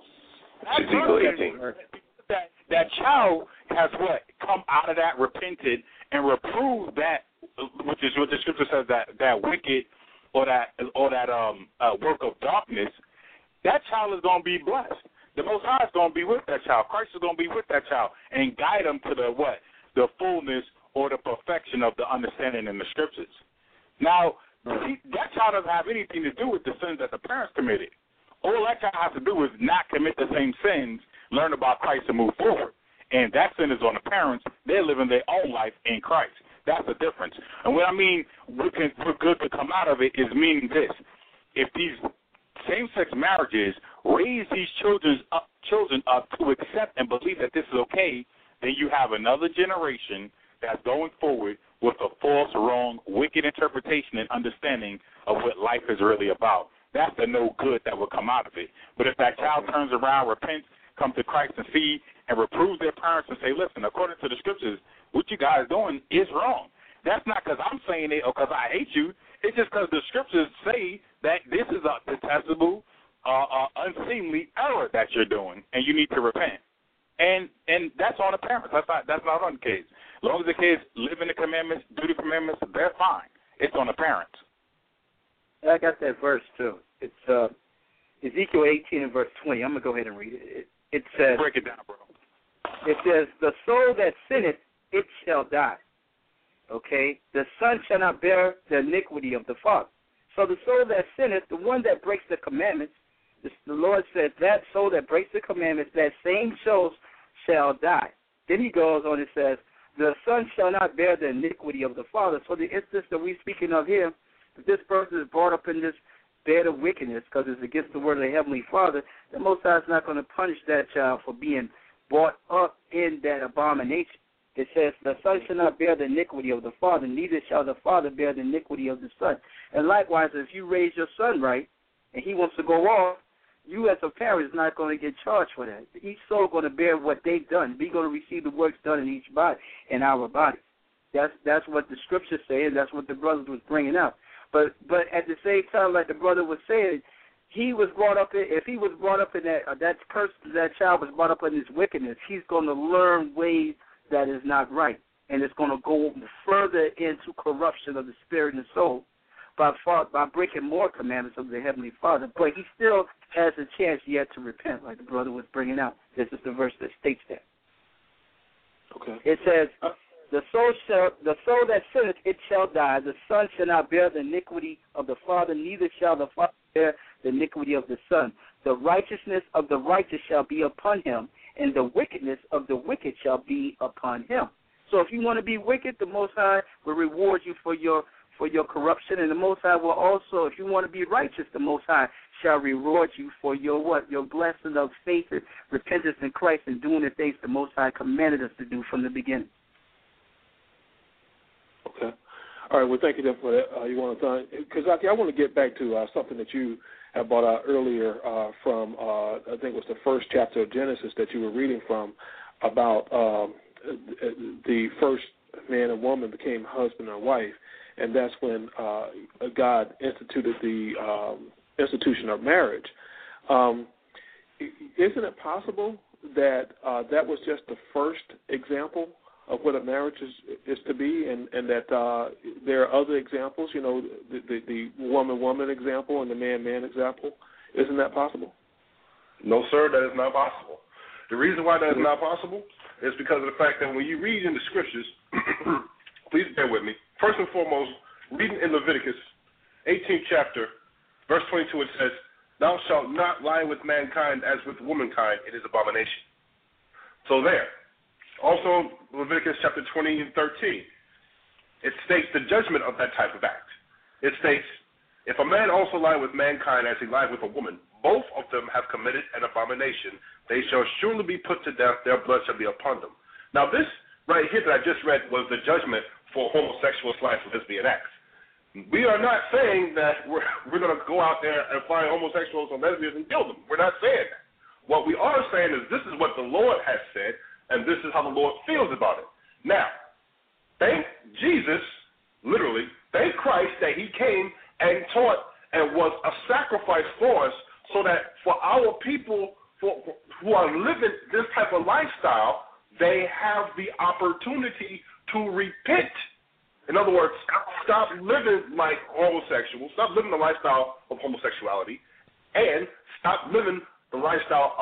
[SPEAKER 5] That child has what? Come out of that, repented, and reproved that, which is what the scripture says, that wicked or that work of darkness. That child is going to be blessed. the Most High is going to be with that child. Christ is going to be with that child and guide them to the what? The fullness or the perfection of the understanding in the Scriptures. Now, that child doesn't have anything to do with the sins that the parents committed. All that child has to do is not commit the same sins, learn about Christ, and move forward. And that sin is on the parents. They're living their own life in Christ. That's the difference. And what I mean, what good to come out of it is meaning this. If these same-sex marriages raise these children up to accept and believe that this is okay, then you have another generation that's going forward with a false, wrong, wicked interpretation and understanding of what life is really about. That's the no good that will come out of it. But if that child turns around, repents, comes to Christ and see and reproves their parents and say, listen, according to the Scriptures, what you guys doing is wrong. That's not because I'm saying it or because I hate you. It's just because the Scriptures say that this is a detestable, unseemly error that you're doing, and you need to repent. And that's on the parents. That's not on the kids. As long as the kids live in the commandments, do the commandments, they're fine. It's on the parents.
[SPEAKER 4] I got that verse, too. It's Ezekiel 18 and verse 20. I'm going to go ahead and read it. It says,
[SPEAKER 5] break it down, bro.
[SPEAKER 4] It says, the soul that sinneth, it shall die. Okay? The son shall not bear the iniquity of the father. So the soul that sinneth, the one that breaks the commandments, the Lord said, that soul that breaks the commandments, that same soul shall die. Then he goes on and says, the son shall not bear the iniquity of the father. So the instance that we're speaking of here, if this person is brought up in this bed of wickedness because it's against the word of the Heavenly Father, the Most High is not going to punish that child for being brought up in that abomination. It says, the son shall not bear the iniquity of the father, neither shall the father bear the iniquity of the son. And likewise, if you raise your son right and he wants to go off, you as a parent is not going to get charged for that. Each soul is going to bear what they've done. We're going to receive the works done in each body, in our body. That's what the Scriptures say, and that's what the brothers was bringing up. But at the same time, like the brother was saying, he was brought up in, if he was brought up in that child was brought up in this wickedness, he's going to learn ways that is not right. And it's going to go further into corruption of the spirit and the soul by breaking more commandments of the Heavenly Father. But he still has a chance yet to repent, like the brother was bringing out. This is the verse that states that.
[SPEAKER 2] Okay.
[SPEAKER 4] It says, the soul that sinneth, it shall die. The son shall not bear the iniquity of the father, neither shall the father bear the iniquity of the son. The righteousness of the righteous shall be upon him, and the wickedness of the wicked shall be upon him. So if you want to be wicked, the Most High will reward you for your corruption, and the Most High will also, if you want to be righteous, the Most High shall reward you for your what? Your blessing of faith and repentance in Christ and doing the things the Most High commanded us to do from the beginning.
[SPEAKER 2] Okay. All right. Well, thank you for that. You want to, because I want to get back to something that you have brought out earlier from I think it was the first chapter of Genesis that you were reading from about the first man and woman became husband and wife, and that's when God instituted the institution of marriage. Isn't it possible that that was just the first example of what a marriage is to be, and that there are other examples, you know, the woman-woman example and the man-man example? Isn't that possible?
[SPEAKER 3] No, sir, that is not possible. The reason why that is not possible is because of the fact that when you read in the Scriptures, please bear with me. First and foremost, reading in Leviticus 18th chapter, verse 22, it says, thou shalt not lie with mankind as with womankind, it is abomination. So there. Also, Leviticus chapter 20 and 13, it states the judgment of that type of act. It states, if a man also lie with mankind as he lied with a woman, both of them have committed an abomination. They shall surely be put to death. Their blood shall be upon them. Now, this right here that I just read was the judgment for homosexual / lesbian acts. We are not saying that we're going to go out there and find homosexuals or lesbians and kill them. We're not saying that. What we are saying is this is what the Lord has said, and this is how the Lord feels about it. Now, thank Jesus, literally, thank Christ that he came and taught and was a sacrifice for us so that for our people who are living this type of lifestyle, they have the opportunity to repent. In other words, stop living like homosexuals, stop living the lifestyle of homosexuality, and stop living the lifestyle of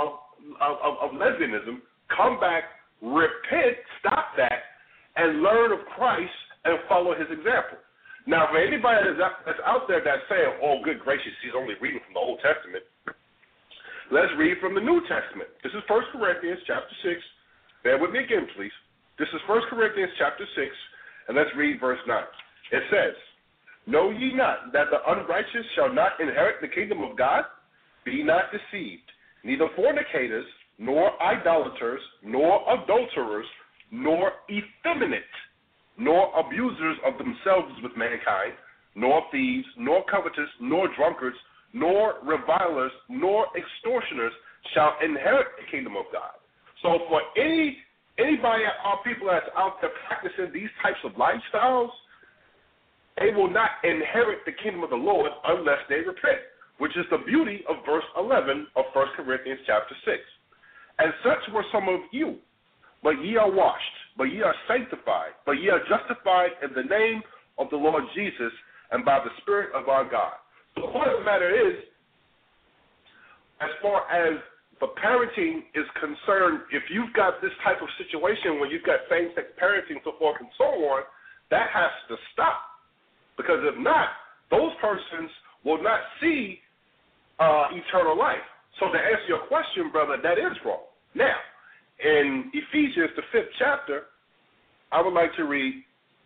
[SPEAKER 3] lesbianism, come back, repent, stop that, and learn of Christ and follow his example. Now, for anybody that's out there that's saying, oh, good gracious, he's only reading from the Old Testament, let's read from the New Testament. This is 1 Corinthians chapter 6. Bear with me again, please. This is 1 Corinthians chapter 6, and let's read verse 9. It says, know ye not that the unrighteous shall not inherit the kingdom of God? Be not deceived. Neither fornicators, nor idolaters, nor adulterers, nor effeminate, nor abusers of themselves with mankind, nor thieves, nor covetous, nor drunkards, nor revilers, nor extortioners shall inherit the kingdom of God. So for anybody, our people that's out there practicing these types of lifestyles, they will not inherit the kingdom of the Lord unless they repent, which is the beauty of verse 11 of 1 Corinthians chapter 6. And such were some of you, but ye are washed, but ye are sanctified, but ye are justified in the name of the Lord Jesus and by the Spirit of our God. So the point of the matter is, as far as the parenting is concerned, if you've got this type of situation where you've got same-sex parenting, so forth and so on, that has to stop. Because if not, those persons will not see eternal life. So to answer your question, brother, that is wrong. Now, in Ephesians, the 5th chapter, I would like to read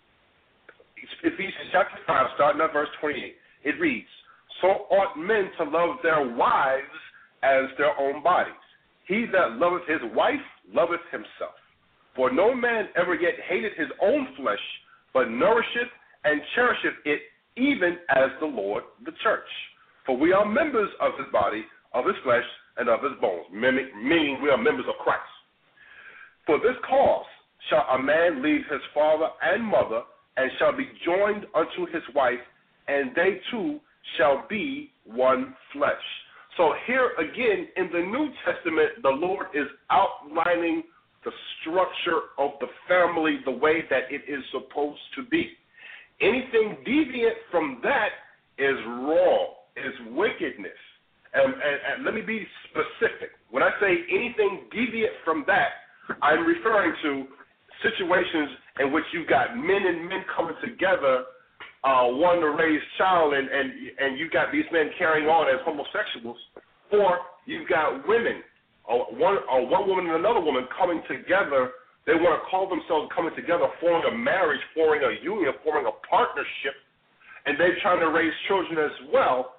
[SPEAKER 3] Ephesians chapter 5, starting at verse 28. It reads, so ought men to love their wives as their own bodies. He that loveth his wife loveth himself. For no man ever yet hated his own flesh, but nourisheth and cherisheth it, even as the Lord the church. For we are members of his body, of his flesh, and of his bones, meaning we are members of Christ. For this cause shall a man leave his father and mother, and shall be joined unto his wife, and they two shall be one flesh. So here again, in the New Testament, the Lord is outlining the structure of the family the way that it is supposed to be. Anything deviant from that is wrong, is wickedness. And let me be specific. When I say anything deviant from that, I'm referring to situations in which you've got men and men coming together, one to raise child, and you've got these men carrying on as homosexuals, or you've got women, one woman and another woman coming together. They want to call themselves coming together, forming a marriage, forming a union, forming a partnership, and they're trying to raise children as well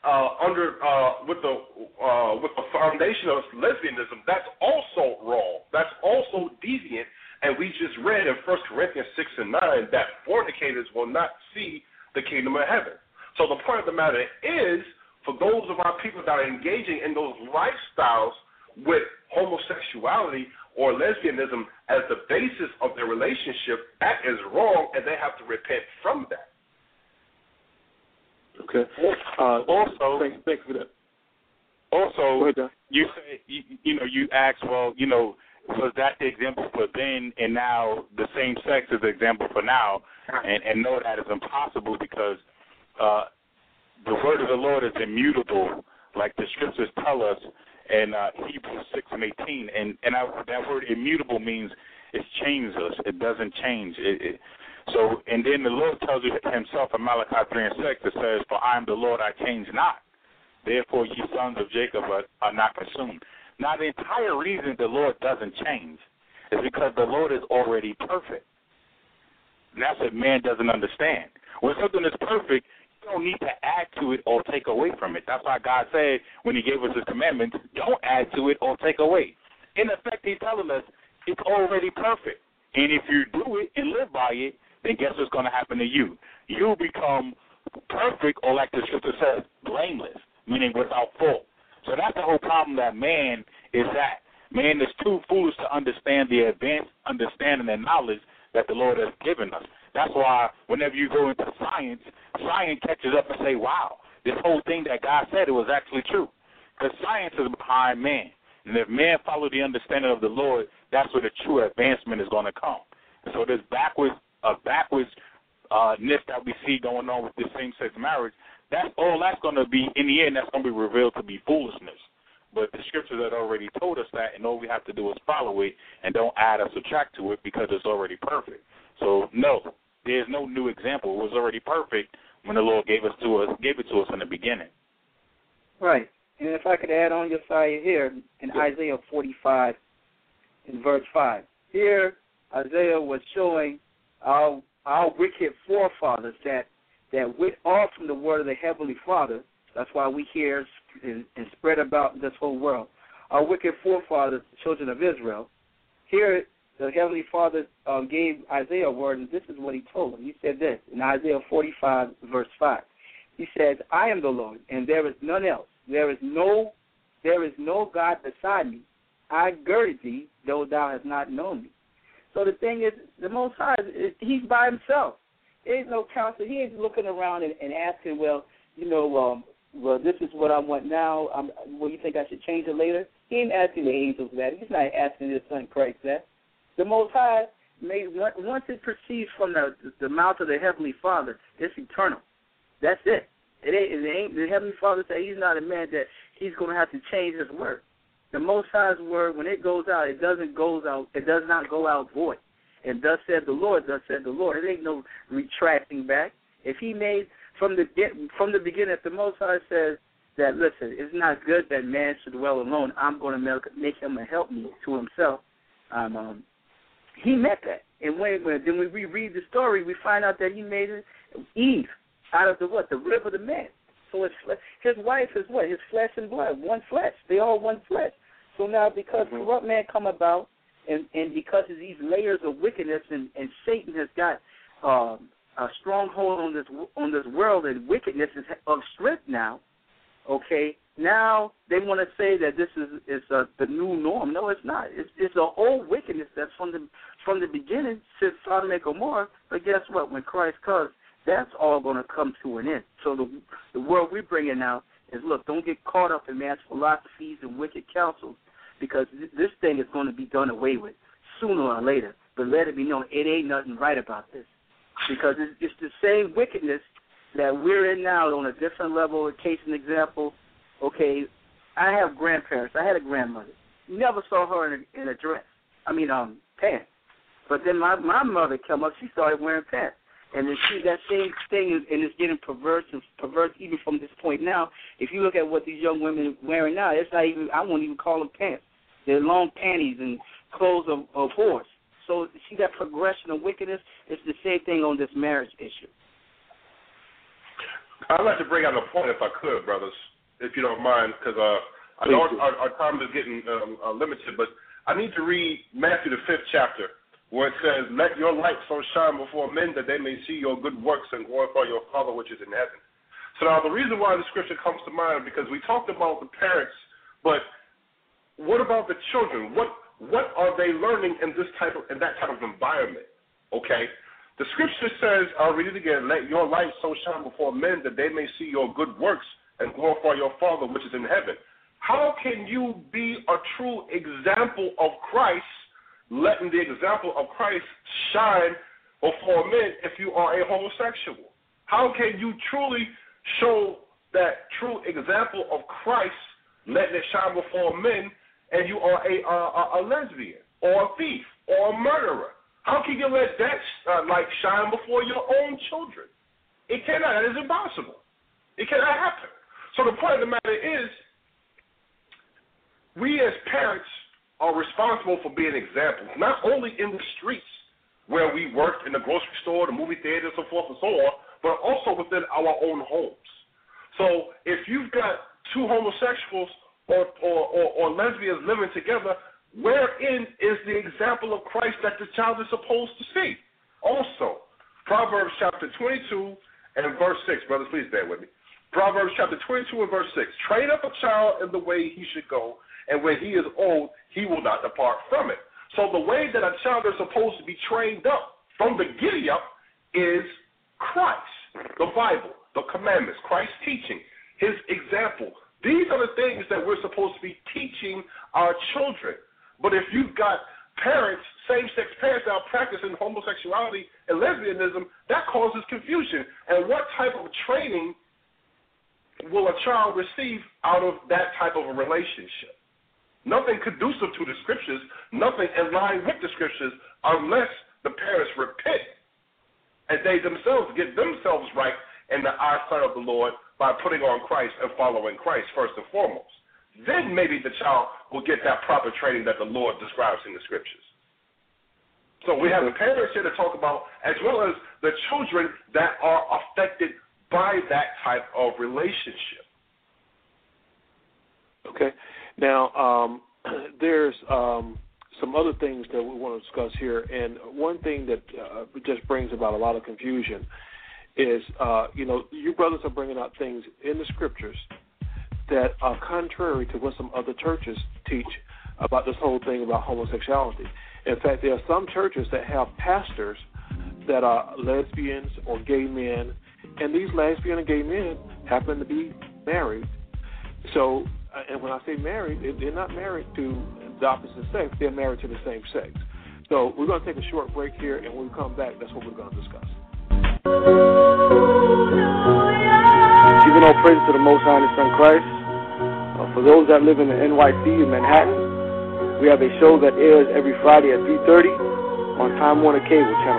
[SPEAKER 3] with the foundation of lesbianism. That's also wrong. That's also deviant. And we just read in 1 Corinthians 6 and 9 that fornicators will not see the kingdom of heaven. So the point of the matter is, for those of our people that are engaging in those lifestyles with homosexuality or lesbianism as the basis of their relationship, that is wrong, and they have to repent from that.
[SPEAKER 2] Okay.
[SPEAKER 5] Also,
[SPEAKER 2] thanks for that.
[SPEAKER 5] Also, ahead, you say you ask, well, was that the example for then and now? The same sex is the example for now, and know that is impossible because the word of the Lord is immutable, like the scriptures tell us in Hebrews 6 and 18. And that word immutable means it changeless. It doesn't change. So, and then the Lord tells you himself in Malachi 3 and 6, it says, for I am the Lord, I change not. Therefore, ye sons of Jacob are not consumed. Now, the entire reason the Lord doesn't change is because the Lord is already perfect. And that's what man doesn't understand. When something is perfect, you don't need to add to it or take away from it. That's why God said when he gave us his commandments, don't add to it or take away. In effect, he's telling us it's already perfect. And if you do it and live by it, then guess what's going to happen to you? You'll become perfect, or like the scripture says, blameless, meaning without fault. So that's the whole problem that man is at. Man is too foolish to understand the advanced understanding and knowledge that the Lord has given us. That's why whenever you go into science catches up and say, wow, this whole thing that God said, it was actually true. Because science is behind man. And if man follow the understanding of the Lord, that's where the true advancement is going to come. And so this backwardsness that we see going on with this same-sex marriage, that's going to be, in the end, that's going to be revealed to be foolishness. but the scriptures had already told us that, and all we have to do is follow it and don't add or subtract to it because it's already perfect. So, no, there's no new example. It was already perfect when the Lord gave it to us in the beginning.
[SPEAKER 4] Right. And if I could add on Josiah here in Isaiah 45 in verse 5. Here, Isaiah was showing our wicked forefathers that went off from the word of the Heavenly Father. That's why we hear and spread about this whole world. Our wicked forefathers, the children of Israel. Here, the Heavenly Father gave Isaiah a word, and this is what he told him. He said this in Isaiah 45, verse 5. He says, I am the Lord, and there is none else. There is no God beside me. I girded thee, though thou hast not known me. So the thing is, the Most High, he's by himself. There ain't no counselor. He ain't looking around and asking, well, this is what I want now. Well, you think I should change it later? He ain't asking the angels that. He's not asking his son Christ that. The Most High, once it proceeds from the mouth of the Heavenly Father, it's eternal. That's it. It ain't the Heavenly Father said he's not a man that he's going to have to change his word. The Most High's word, when it goes out, it does not go out void. And thus said the Lord, thus said the Lord. It ain't no retracting back. If he made from the beginning, if the Most High says that, listen, it's not good that man should dwell alone, I'm going to make him a helpmeet to himself. He meant that. And then when we read the story, we find out that he made Eve out of the rib of the man. So his wife is what? His flesh and blood, one flesh. They all one flesh. So now because corrupt man come about, and because of these layers of wickedness, and Satan has got a stronghold on this world, and wickedness is of strength now. Okay, now they want to say that this is the new norm. No, it's not. It's an old wickedness that's from the beginning since Sodom and Gomorrah. But guess what? When Christ comes, that's all going to come to an end. So the world we bring in now is, look, don't get caught up in man's philosophies and wicked counsels, because this thing is going to be done away with sooner or later. But let it be known, it ain't nothing right about this, because it's the same wickedness that we're in now on a different level. A case in example, okay, I have grandparents. I had a grandmother. Never saw her in a dress. Pants. But then my mother came up, she started wearing pants. And then that same thing and it's getting perverse even from this point now. If you look at what these young women are wearing now, it's not even, I won't even call them pants. They're long panties and clothes of whores. So see that progression of wickedness? It's the same thing on this marriage issue.
[SPEAKER 3] I'd like to bring out a point, if I could, brothers, if you don't mind, because I know our time is getting limited, but I need to read Matthew the 5th chapter, where it says, let your light so shine before men that they may see your good works and glorify your Father which is in heaven. So now the reason why the scripture comes to mind, because we talked about the parents, but what about the children? What are they learning in that type of environment? Okay? The scripture says, I'll read it again, let your light so shine before men that they may see your good works and glorify your Father which is in heaven. How can you be a true example of Christ, letting the example of Christ shine before men if you are a homosexual? How can you truly show that true example of Christ, letting it shine before men, and you are a lesbian or a thief or a murderer? How can you let that light shine before your own children? It cannot. That is impossible. It cannot happen. So the point of the matter is, we as parents are responsible for being examples, not only in the streets where we work, in the grocery store, the movie theater, so forth and so on, but also within our own homes. So if you've got two homosexuals or lesbians living together, wherein is the example of Christ that the child is supposed to see? Also, Proverbs chapter 22 and verse 6. Brothers, please bear with me. Proverbs chapter 22 and verse 6. Train up a child in the way he should go, and when he is old, he will not depart from it. So the way that a child is supposed to be trained up from the giddy up is Christ, the Bible, the commandments, Christ's teaching, his example. These are the things that we're supposed to be teaching our children. But if you've got parents, same-sex parents out practicing homosexuality and lesbianism, that causes confusion. And what type of training will a child receive out of that type of a relationship? Nothing conducive to the Scriptures, nothing in line with the Scriptures, unless the parents repent and they themselves get themselves right in the eyesight of the Lord by putting on Christ and following Christ first and foremost. Then maybe the child will get that proper training that the Lord describes in the Scriptures. So we have the parents here to talk about, as well as the children that are affected by that type of relationship.
[SPEAKER 2] Okay. Now, there's some other things that we want to discuss here, and one thing that just brings about a lot of confusion is, you brothers are bringing out things in the Scriptures that are contrary to what some other churches teach about this whole thing about homosexuality. In fact, there are some churches that have pastors that are lesbians or gay men, and these lesbian and gay men happen to be married. So, and when I say married, they're not married to the opposite sex, they're married to the same sex. So we're going to take a short break here, and when we come back, that's what we're going to discuss.
[SPEAKER 8] Giving all praise to the Most High and His Son Christ. For those that live in the NYC in Manhattan, we have a show that airs every Friday at 3:30 on Time Warner Cable, Channel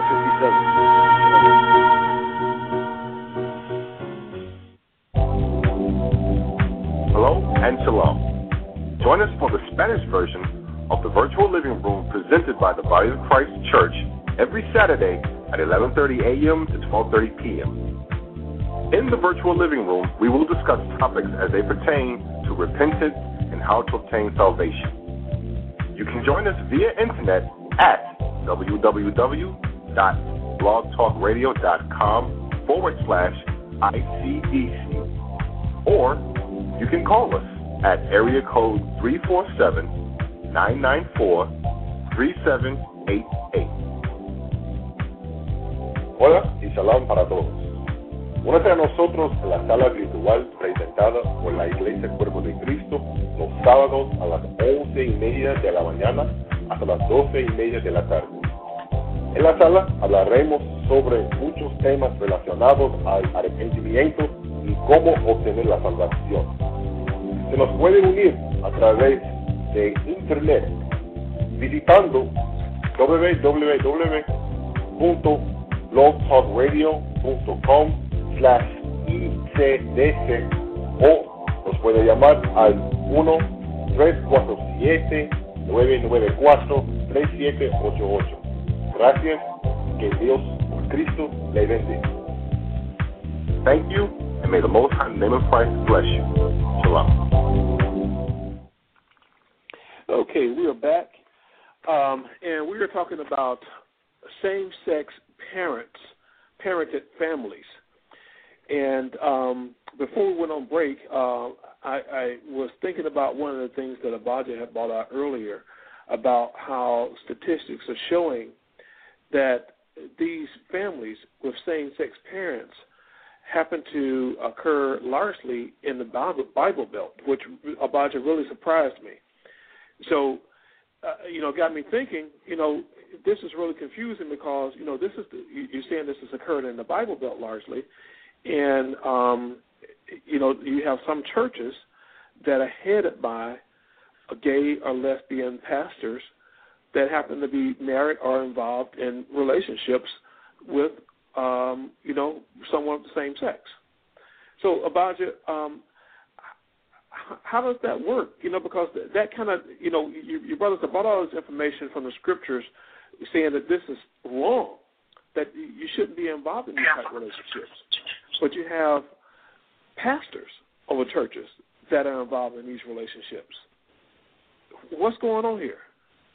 [SPEAKER 8] 57.
[SPEAKER 9] Hello and shalom. Join us for the Spanish version of the Virtual Living Room presented by the Body of Christ Church every Saturday at 11:30 a.m. to 12:30 p.m. In the Virtual Living Room, we will discuss topics as they pertain to repentance and how to obtain salvation. You can join us via internet at www.blogtalkradio.com/ICDC, or you can call us at area code 347-994-3788.
[SPEAKER 10] Hola y shalom para todos. Únete a nosotros en la sala virtual presentada por la Iglesia Cuerpo de Cristo los sábados a las 11:30 de la mañana hasta las 12:30 de la tarde. En la sala hablaremos sobre muchos temas relacionados al arrepentimiento y cómo obtener la salvación. Se nos puede unir a través de internet visitando www.blogtalkradio.com/ICDC o nos puede llamar al 1-347-994-3788. Gracias, que Dios por Cristo le bendiga.
[SPEAKER 9] Thank you, and may the Most High name of Christ bless you. Shalom.
[SPEAKER 2] Okay, we are back, and we are talking about same-sex parented families. And before we went on break, I was thinking about one of the things that Abaja had brought out earlier about how statistics are showing that these families with same-sex parents happen to occur largely in the Bible Belt, which Abaja really surprised me. So, got me thinking, this is really confusing because, this is you're saying this has occurred in the Bible Belt largely, and, you have some churches that are headed by gay or lesbian pastors that happen to be married or involved in relationships with, someone of the same sex. So, Abaja, how does that work? Because that kind of, your brothers have brought all this information from the Scriptures saying that this is wrong, that you shouldn't be involved in these type of relationships. But you have pastors over churches that are involved in these relationships. What's going on here?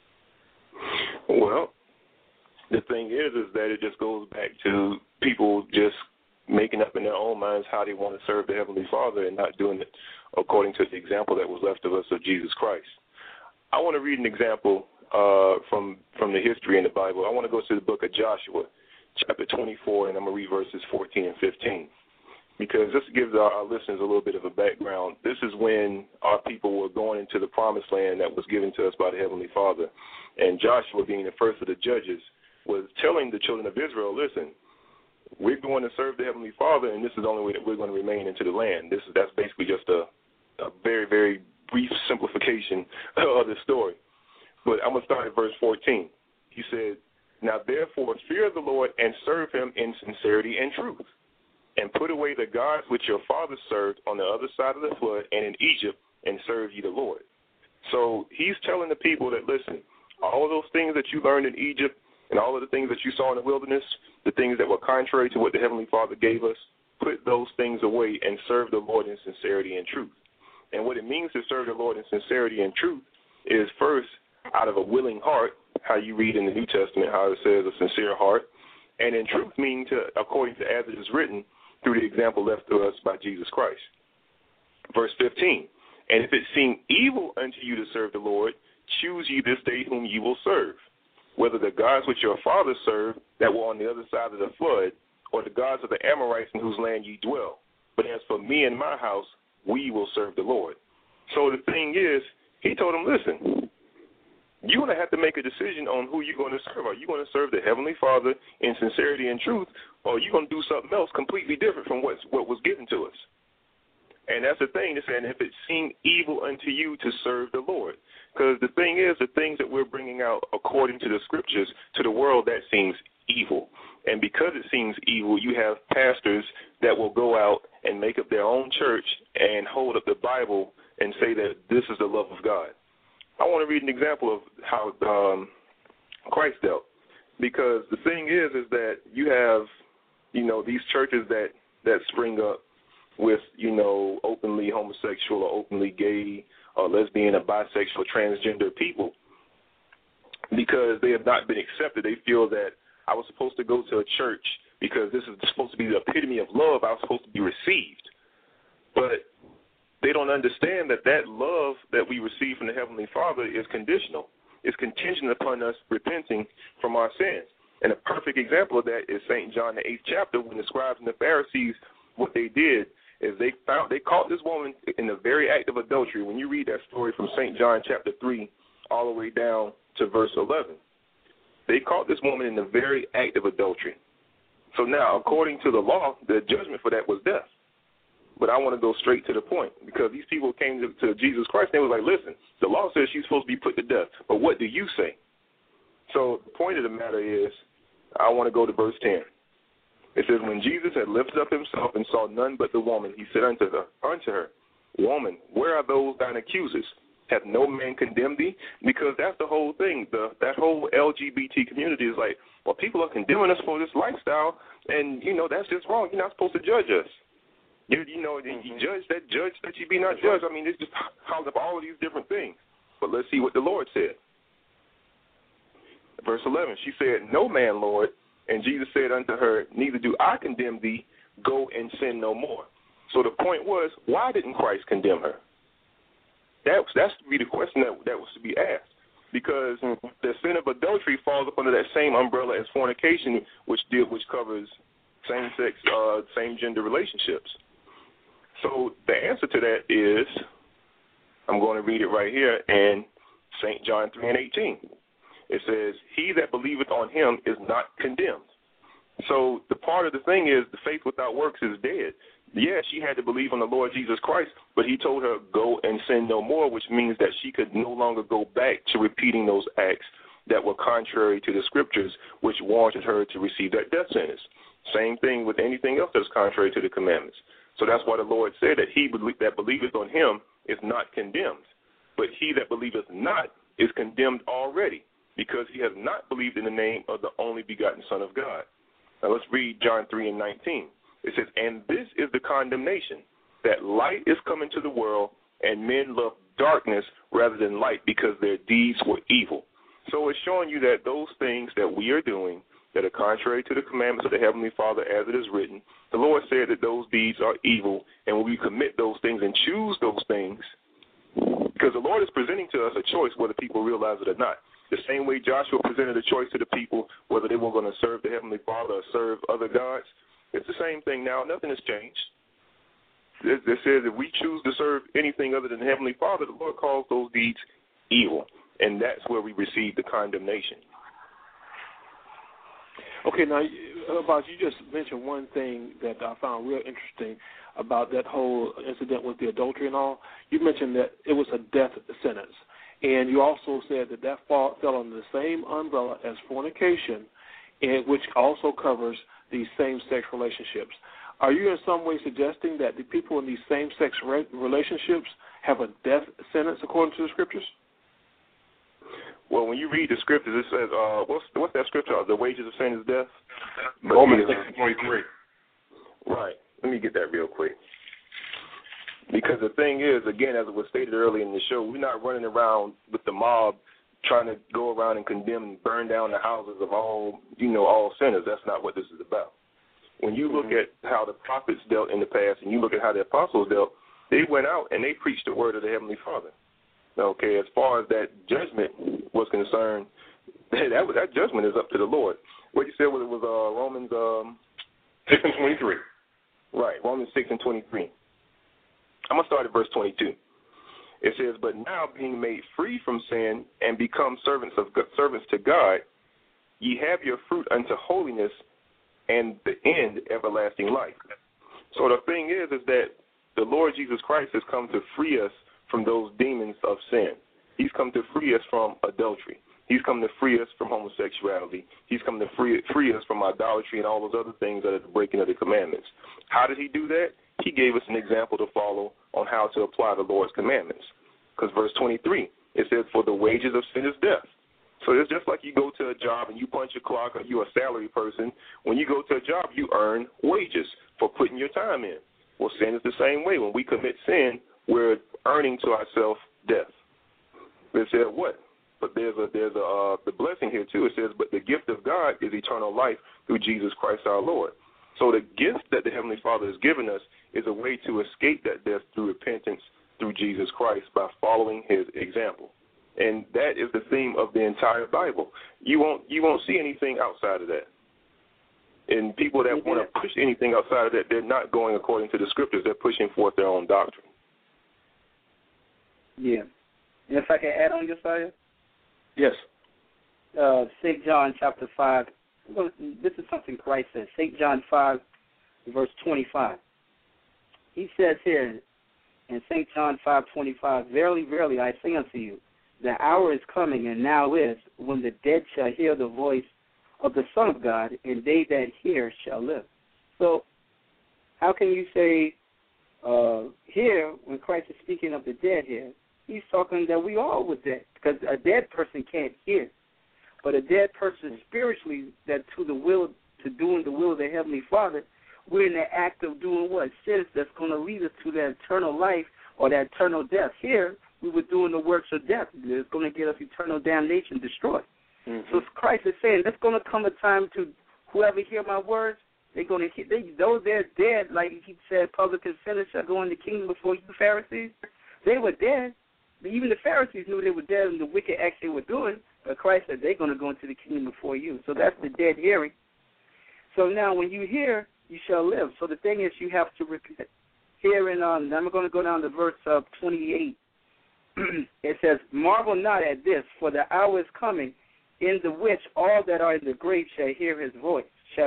[SPEAKER 6] Well, the thing is that it just goes back to people just making up in their own minds how they want to serve the Heavenly Father and not doing it according to the example that was left of us of Jesus Christ. I want to read an example from the history in the Bible. I want to go to the book of Joshua, chapter 24, and I'm going to read verses 14 and 15. Because this gives our listeners a little bit of a background. This is when our people were going into the promised land that was given to us by the Heavenly Father. And Joshua, being the first of the judges, was telling the children of Israel, listen, we're going to serve the Heavenly Father, and this is the only way that we're going to remain into the land. That's basically just a very, very brief simplification of the story. But I'm going to start at verse 14. He said, now therefore fear the Lord and serve him in sincerity and truth, and put away the gods which your fathers served on the other side of the flood and in Egypt, and serve ye the Lord. So he's telling the people that, listen, all of those things that you learned in Egypt and all of the things that you saw in the wilderness, the things that were contrary to what the Heavenly Father gave us, put those things away and serve the Lord in sincerity and truth. And what it means to serve the Lord in sincerity and truth is, first, out of a willing heart, how you read in the New Testament, how it says a sincere heart, and in truth meaning to, according to as it is written, through the example left to us by Jesus Christ. Verse 15, and if it seem evil unto you to serve the Lord, choose ye this day whom ye will serve, whether the gods which your fathers served that were on the other side of the flood, or the gods of the Amorites in whose land ye dwell. But as for me and my house, we will serve the Lord. So the thing is, he told them, listen, you're going to have to make a decision on who you're going to serve. Are you going to serve the Heavenly Father in sincerity and truth, or are you going to do something else completely different from what was given to us? And that's the thing, to say, and if it seemed evil unto you to serve the Lord. Because the thing is, the things that we're bringing out according to the scriptures to the world, that seems evil. And because it seems evil, you have pastors that will go out and make up their own church and hold up the Bible and say that this is the love of God. I want to read an example of how Christ dealt. Because the thing is that you have, these churches that spring up with, openly homosexual or openly gay or lesbian or bisexual, transgender people, because they have not been accepted. They feel that I was supposed to go to a church because this is supposed to be the epitome of love. I was supposed to be received. But they don't understand that love that we receive from the Heavenly Father is conditional. It's contingent upon us repenting from our sins. And a perfect example of that is St. John, the 8th chapter, when the scribes and the Pharisees, what they did is they caught this woman in the very act of adultery. When you read that story from St. John chapter 3 all the way down to verse 11, they caught this woman in the very act of adultery. So now, according to the law, the judgment for that was death. But I want to go straight to the point, because these people came to Jesus Christ and they was like, listen, the law says she's supposed to be put to death, but what do you say? So the point of the matter is, I want to go to verse 10. It says, when Jesus had lifted up himself and saw none but the woman, he said unto her, Woman, where are those thine accusers? Hath no man condemned thee? Because that's the whole thing. That whole LGBT community is like, well, people are condemning us for this lifestyle, and, that's just wrong. You're not supposed to judge us. You judge that you be not judged. I mean, it's just house up all of these different things. But let's see what the Lord said. Verse 11, she said, No man, Lord. And Jesus said unto her, Neither do I condemn thee. Go and sin no more. So the point was, why didn't Christ condemn her? That's to be the question that was to be asked. Because the sin of adultery falls up under that same umbrella as fornication, which covers same-sex, same-gender relationships. So the answer to that is, I'm going to read it right here in St. John 3:18. It says, He that believeth on him is not condemned. So the part of the thing is, the faith without works is dead. Yeah, she had to believe on the Lord Jesus Christ, but he told her, go and sin no more, which means that she could no longer go back to repeating those acts that were contrary to the scriptures, which warranted her to receive that death sentence. Same thing with anything else that's contrary to the commandments. So that's why the Lord said that he that believeth on him is not condemned. But he that believeth not is condemned already, because he has not believed in the name of the only begotten Son of God. Now let's read John 3:19. It says, And this is the condemnation, that light is come into the world, and men love darkness rather than light, because their deeds were evil. So it's showing you that those things that we are doing that are contrary to the commandments of the Heavenly Father as it is written, the Lord said that those deeds are evil, and when we commit those things and choose those things, because the Lord is presenting to us a choice whether people realize it or not. The same way Joshua presented a choice to the people whether they were going to serve the Heavenly Father or serve other gods, it's the same thing now. Nothing has changed. It says if we choose to serve anything other than the Heavenly Father, the Lord calls those deeds evil, and that's where we receive the condemnation.
[SPEAKER 2] Okay, now Boss, you just mentioned one thing that I found real interesting about that whole incident with the adultery and all. You mentioned that it was a death sentence, and you also said that fell under the same umbrella as fornication, and which also covers these same-sex relationships. Are you in some way suggesting that the people in these same-sex relationships have a death sentence according to the Scriptures?
[SPEAKER 6] Well, when you read the Scriptures, it says, what's that Scripture? The wages of sin is death?
[SPEAKER 3] Romans 6:23.
[SPEAKER 6] Right. Let me get that real quick. Because the thing is, again, as it was stated earlier in the show, we're not running around with the mob trying to go around and condemn and burn down the houses of all sinners. That's not what this is about. When you look at how the prophets dealt in the past and you look at how the apostles dealt, they went out and they preached the word of the Heavenly Father. Okay, as far as that judgment was concerned, that judgment is up to the Lord. What you said was Romans
[SPEAKER 3] 6:23.
[SPEAKER 6] Right, Romans 6:23. I'm going to start at verse 22. It says, "But now being made free from sin and become servants to God, ye have your fruit unto holiness and the end everlasting life." So the thing is that the Lord Jesus Christ has come to free us from those demons of sin. He's come to free us from adultery. He's come to free us from homosexuality. He's come to free us from idolatry and all those other things that are the breaking of the commandments. How did he do that? He gave us an example to follow on how to apply the Lord's commandments. Because verse 23, it says, "For the wages of sin is death." So it's just like you go to a job and you punch a clock, or you're a salary person. When you go to a job, you earn wages for putting your time in. Well, sin is the same way. When we commit sin, we're earning to ourselves death. It said what? But there's the blessing here too. It says, "But the gift of God is eternal life through Jesus Christ our Lord." So the gift that the Heavenly Father has given us is a way to escape that death through repentance through Jesus Christ by following His example. And that is the theme of the entire Bible. You won't see anything outside of that. And people that want to push anything outside of that, they're not going according to the Scriptures. They're pushing forth their own doctrine.
[SPEAKER 4] Yeah. And if I can add on, Josiah?
[SPEAKER 2] Yes.
[SPEAKER 4] St. John chapter 5. Well, this is something Christ says. St. John 5, verse 25. He says here in St. John 5:25, "Verily, verily, I say unto you, the hour is coming, and now is, when the dead shall hear the voice of the Son of God, and they that hear shall live." So how can you say here, when Christ is speaking of the dead here, he's talking that we all were dead, because a dead person can't hear. But a dead person spiritually, that to doing the will of the Heavenly Father, we're in the act of doing what? Sins that's going to lead us to that eternal life or that eternal death. Here, we were doing the works of death. It's going to get us eternal damnation, destroyed. Mm-hmm. So Christ is saying there's going to come a time to whoever hear my words, they're going to hear, though they're dead, like he said, publican sinners shall go in the kingdom before you Pharisees. They were dead. Even the Pharisees knew they were dead and the wicked acts they were doing, but Christ said they're going to go into the kingdom before you. So that's the dead hearing. So now when you hear, you shall live. So the thing is, you have to repent. Here in, I'm going to go down to verse 28. It says, "Marvel not at this, for the hour is coming, in the which all that are in the grave shall hear his voice,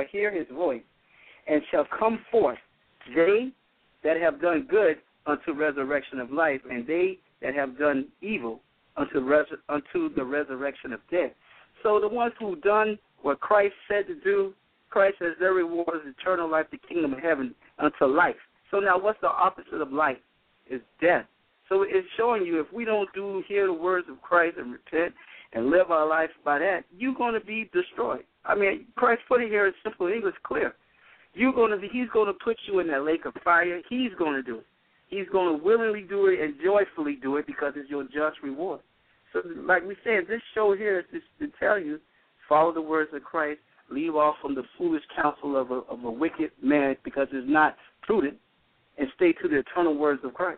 [SPEAKER 4] and shall come forth, they that have done good unto resurrection of life, and they that have done evil unto the resurrection of death." So the ones who done what Christ said to do, Christ says their reward is eternal life, the kingdom of heaven, unto life. So now what's the opposite of life? Is death. So it's showing you if we don't hear the words of Christ and repent and live our life by that, you're going to be destroyed. I mean, Christ put it here in simple English, clear. He's going to put you in that lake of fire. He's going to do it. He's going to willingly do it and joyfully do it because it's your just reward. So like we said, this show here is just to tell you, follow the words of Christ, leave off from the foolish counsel of a wicked man because it's not prudent, and stay to the eternal words of Christ.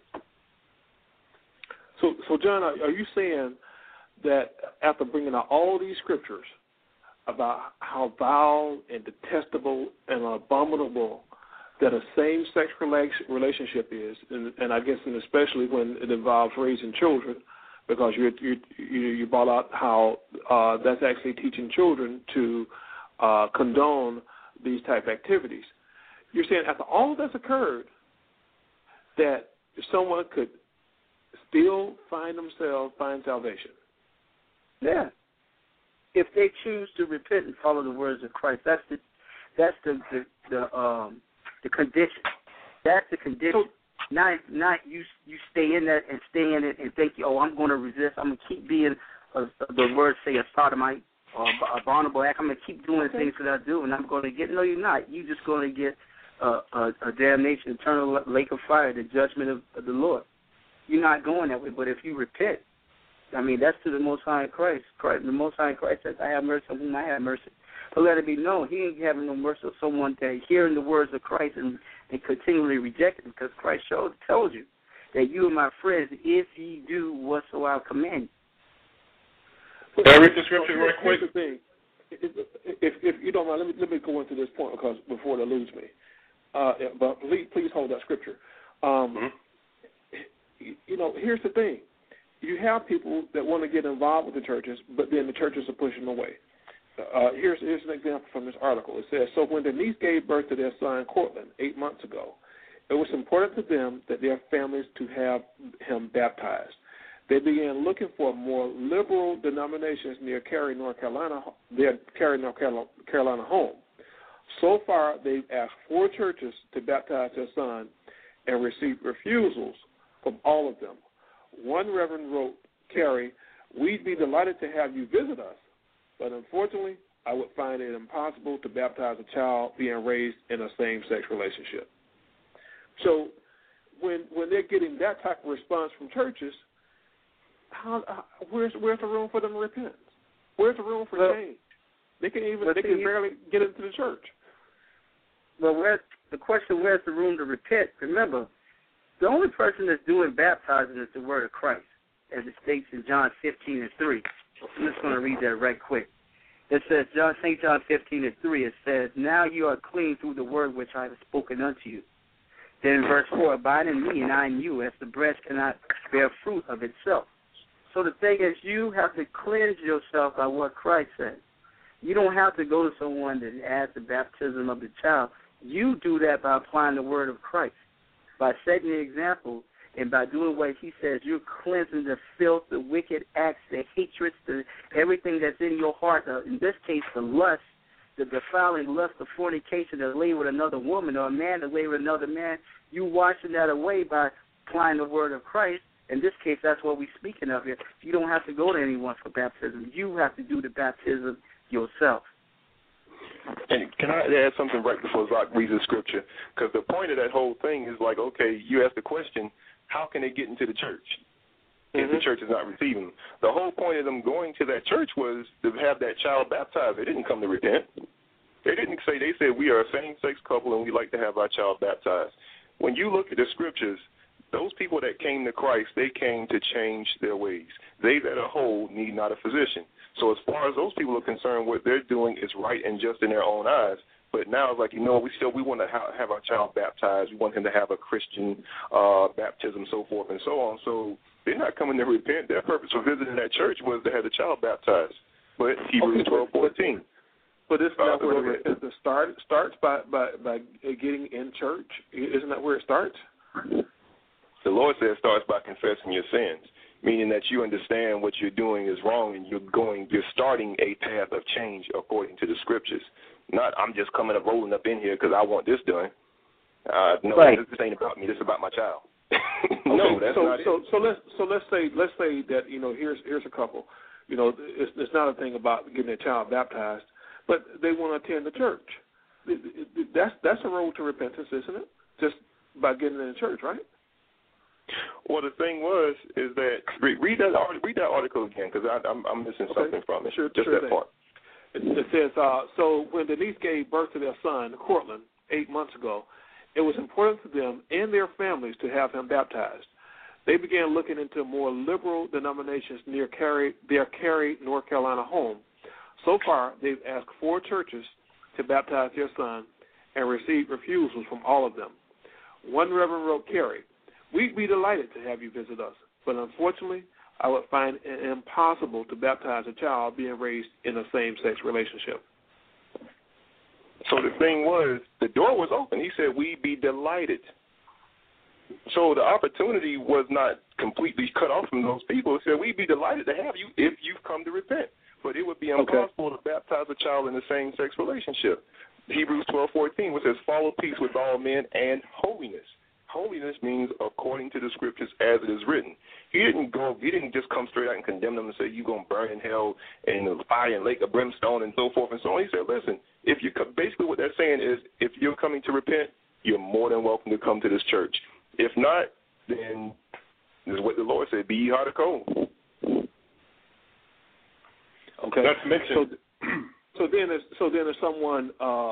[SPEAKER 2] So John, are you saying that after bringing out all these scriptures about how vile and detestable and abominable that a same-sex relationship is, and I guess and especially when it involves raising children, because you brought out how that's actually teaching children to condone these type activities. You're saying after all that's occurred, that someone could still find salvation.
[SPEAKER 4] Yeah. If they choose to repent and follow the words of Christ, that's the condition. That's the condition.
[SPEAKER 2] So,
[SPEAKER 4] not you stay in that and stay in it and think, oh, I'm going to resist. I'm going to keep being the words say a sodomite or a abominable act. I'm going to keep doing things that I do, and I'm going to get. No, you're not. You're just going to get a damnation, eternal lake of fire, the judgment of the Lord. You're not going that way. But if you repent, I mean, that's to the Most High in Christ. The Most High in Christ says, I have mercy on whom I have mercy. But let it be known, he ain't having no mercy on someone that hearing the words of Christ and continually reject it, because Christ tells you that you are my friends if ye do whatsoever I command you.
[SPEAKER 3] Can I read the scripture real quick?
[SPEAKER 2] Here's the thing. If you don't mind, let me go into this point because before it eludes me. But please hold that scripture. Here's the thing. You have people that want to get involved with the churches, but then the churches are pushing them away. Here's an example from this article. It says, so when Denise gave birth to their son, Cortland, 8 months ago, it was important to them that their families to have him baptized. They began looking for more liberal denominations near Cary, North Carolina, home. So far, they've asked 4 churches to baptize their son and received refusals from all of them. One reverend wrote, Cary, we'd be delighted to have you visit us, but unfortunately, I would find it impossible to baptize a child being raised in a same-sex relationship. So when they're getting that type of response from churches, where's the room for them to repent? Where's the room for change? They can barely get into the church.
[SPEAKER 4] Well, the question, where's the room to repent? Remember, the only person that's doing baptizing is the word of Christ, as it states in John 15:3. I'm just going to read that right quick. It says, St. John 15:3, it says, now you are clean through the word which I have spoken unto you. Then in verse 4, abide in me and I in you, as the branch cannot bear fruit of itself. So the thing is, you have to cleanse yourself by what Christ said. You don't have to go to someone that adds the baptism of the child. You do that by applying the word of Christ, by setting the example, and by doing what he says. You're cleansing the filth, the wicked acts, the hatreds, everything that's in your heart. In this case, the lust, the defiling lust, the fornication that lay with another woman, or a man that lay with another man. You washing that away by applying the word of Christ. In this case, that's what we're speaking of here. You don't have to go to anyone for baptism. You have to do the baptism yourself.
[SPEAKER 6] And can I add something right before Zach reads the scripture? Because the point of that whole thing is like, okay, you ask the question, how can they get into the church if the church is not receiving them? The whole point of them going to that church was to have that child baptized. They didn't come to repent. They didn't say, they said, we are a same-sex couple and we'd like to have our child baptized. When you look at the scriptures, those people that came to Christ, they came to change their ways. They that are whole need not a physician. So as far as those people are concerned, what they're doing is right and just in their own eyes. But now it's like, we want to have our child baptized. We want him to have a Christian baptism, so forth and so on. So they're not coming to repent. Their purpose for visiting that church was to have the child baptized. But Hebrews 12:14.
[SPEAKER 2] But isn't that where the repentance starts by getting in church? Isn't that where it starts?
[SPEAKER 6] The Lord says it starts by confessing your sins, meaning that you understand what you're doing is wrong and you're starting a path of change according to the scriptures. Not I'm just rolling up in here because I want this done. This ain't about me. This is about my child. No, that's not it.
[SPEAKER 2] So let's say that here's a couple. It's not a thing about getting a child baptized, but they want to attend the church. That's a road to repentance, isn't it? Just by getting in the church, right?
[SPEAKER 6] Well, the thing is that read that article again because I'm missing something from it.
[SPEAKER 2] Sure
[SPEAKER 6] that part.
[SPEAKER 2] It says, so when Denise gave birth to their son, Cortland, 8 months ago, it was important to them and their families to have him baptized. They began looking into more liberal denominations near their Cary, North Carolina home. So far, they've asked 4 churches to baptize their son and received refusals from all of them. One reverend wrote, Cary, we'd be delighted to have you visit us, but unfortunately, I would find it impossible to baptize a child being raised in a same-sex relationship.
[SPEAKER 6] So the thing was, the door was open. He said, "We'd be delighted." So the opportunity was not completely cut off from those people. He said, "We'd be delighted to have you if you've come to repent." But it would be impossible to baptize a child in a same-sex relationship. Hebrews 12:14, which says, "Follow peace with all men and holiness." Holiness means according to the scriptures as it is written. He didn't just come straight out and condemn them and say, "You're going to burn in hell in the fire and lake of brimstone," and so forth and so on. He said, listen, basically what they're saying is, if you're coming to repent, you're more than welcome to come to this church. If not, then this is what the Lord said, "Be ye hot or cold."
[SPEAKER 2] Okay.
[SPEAKER 3] That's mentioned.
[SPEAKER 2] So then, if someone,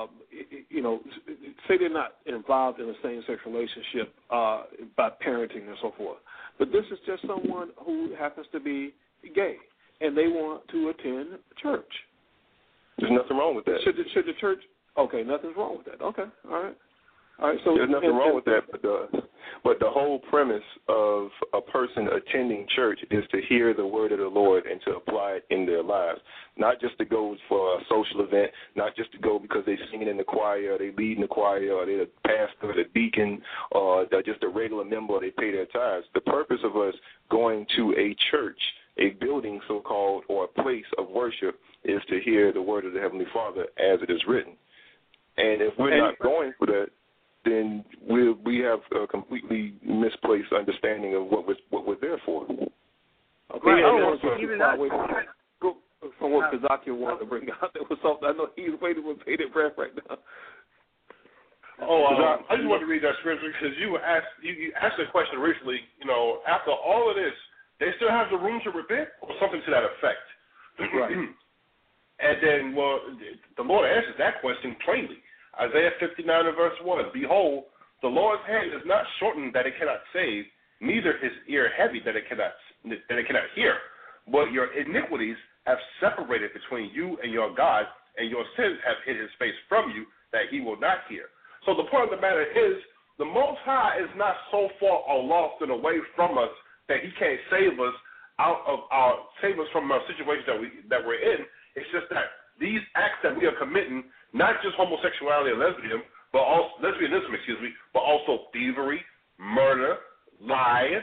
[SPEAKER 2] say they're not involved in a same-sex relationship by parenting and so forth, but this is just someone who happens to be gay and they want to attend church.
[SPEAKER 6] There's nothing wrong with that.
[SPEAKER 2] Should the church? Okay, nothing's wrong with that. Okay, all right. So
[SPEAKER 6] there's nothing wrong with that, but the whole premise of a person attending church is to hear the word of the Lord and to apply it in their lives, not just to go for a social event, not just to go because they're singing in the choir, or they lead in the choir, or they're the pastor, or the deacon, or they're just a regular member, or they pay their tithes. The purpose of us going to a church, a building so-called, or a place of worship, is to hear the word of the Heavenly Father as it is written. And if we're not going for that, then we have a completely misplaced understanding of what we're there for.
[SPEAKER 2] Okay. Go from what Kazakia wanted to bring out. There was something. I know he's waiting with bated breath right now.
[SPEAKER 3] I just wanted to read that scripture because you asked a question recently. After all of this, they still have the room to repent, or something to that effect.
[SPEAKER 2] Right.
[SPEAKER 3] And then, the Lord answers that question plainly. Isaiah 59 and verse 1, "Behold, the Lord's hand is not shortened that it cannot save, neither his ear heavy that it cannot hear. But your iniquities have separated between you and your God, and your sins have hid his face from you that he will not hear." So the point of the matter is, the Most High is not so far lost and away from us that he can't save us from our situation that we're in. It's just that these acts that we are committing, not just homosexuality and lesbianism, but also thievery, murder, lying,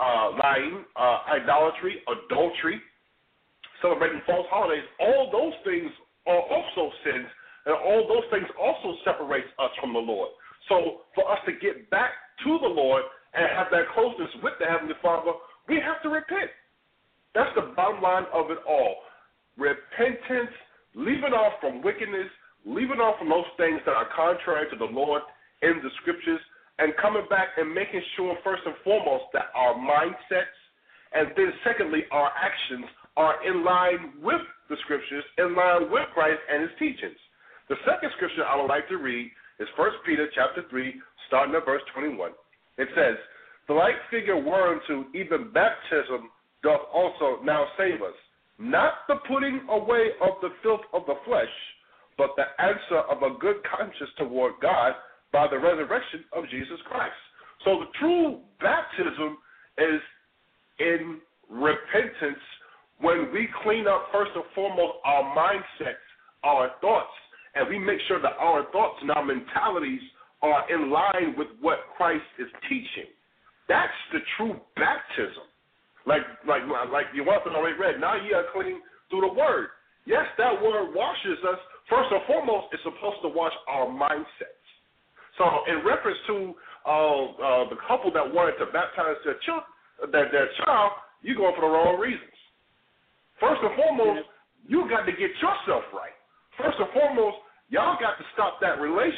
[SPEAKER 3] idolatry, adultery, celebrating false holidays. All those things are also sins, and all those things also separates us from the Lord. So for us to get back to the Lord and have that closeness with the Heavenly Father, we have to repent. That's the bottom line of it all. Repentance, leaving off from wickedness, leaving off from those things that are contrary to the Lord in the Scriptures, and coming back and making sure, first and foremost, that our mindsets, and then secondly, our actions are in line with the Scriptures, in line with Christ and his teachings. The second scripture I would like to read is 1 Peter chapter 3, starting at verse 21. It says, "The like figure whereunto even baptism doth also now save us, not the putting away of the filth of the flesh, but the answer of a good conscience toward God by the resurrection of Jesus Christ." So the true baptism is in repentance when we clean up, first and foremost, our mindsets, our thoughts, and we make sure that our thoughts and our mentalities are in line with what Christ is teaching. That's the true baptism. Like you already read, now ye are clean through the word. Yes, that word washes us. First and foremost, it's supposed to wash our mindsets. So in reference to the couple that wanted to baptize their child, you're going for the wrong reasons. First and foremost, you got to get yourself right. First and foremost, y'all got to stop that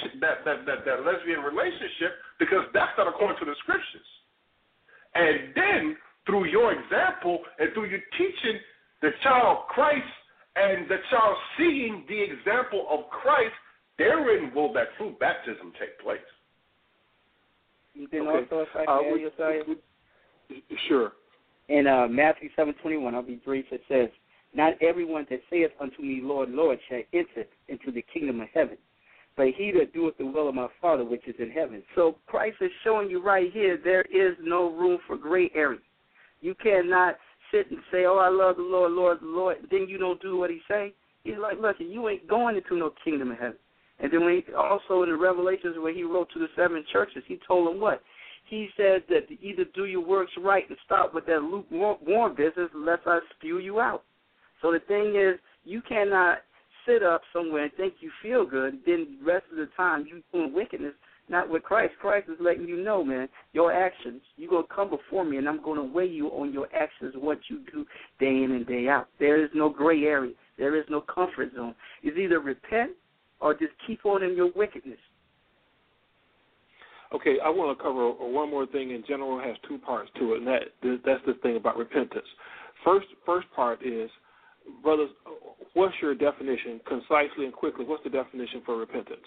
[SPEAKER 3] lesbian relationship, because that's not according to the Scriptures. And then, through your example and through your teaching the child Christ, and the child seeing the example of Christ, therein will that true baptism take place.
[SPEAKER 4] Then also, if I can add,
[SPEAKER 2] sure.
[SPEAKER 4] In Matthew 7:21, I'll be brief. It says, "Not everyone that saith unto me, Lord, Lord, shall enter into the kingdom of heaven, but he that doeth the will of my Father which is in heaven." So Christ is showing you right here there is no room for gray area. You cannot sit and say, "Oh, I love the Lord, Lord, the Lord," then you don't do what he say. He's like, "Look, you ain't going into no kingdom of heaven." And then when also in the Revelations where he wrote to the 7 churches, he told them what? He said that either do your works right and stop with that lukewarm business, lest I spew you out. So the thing is, you cannot sit up somewhere and think you feel good, then the rest of the time you doing wickedness, not with Christ. Christ is letting you know, man, your actions, you're going to come before me, and I'm going to weigh you on your actions, what you do day in and day out. There is no gray area. There is no comfort zone. It's either repent or just keep on in your wickedness.
[SPEAKER 2] Okay, I want to cover one more thing. In general, it has 2 parts to it, and that's the thing about repentance. First part is, brothers, what's your definition, concisely and quickly? What's the definition for repentance?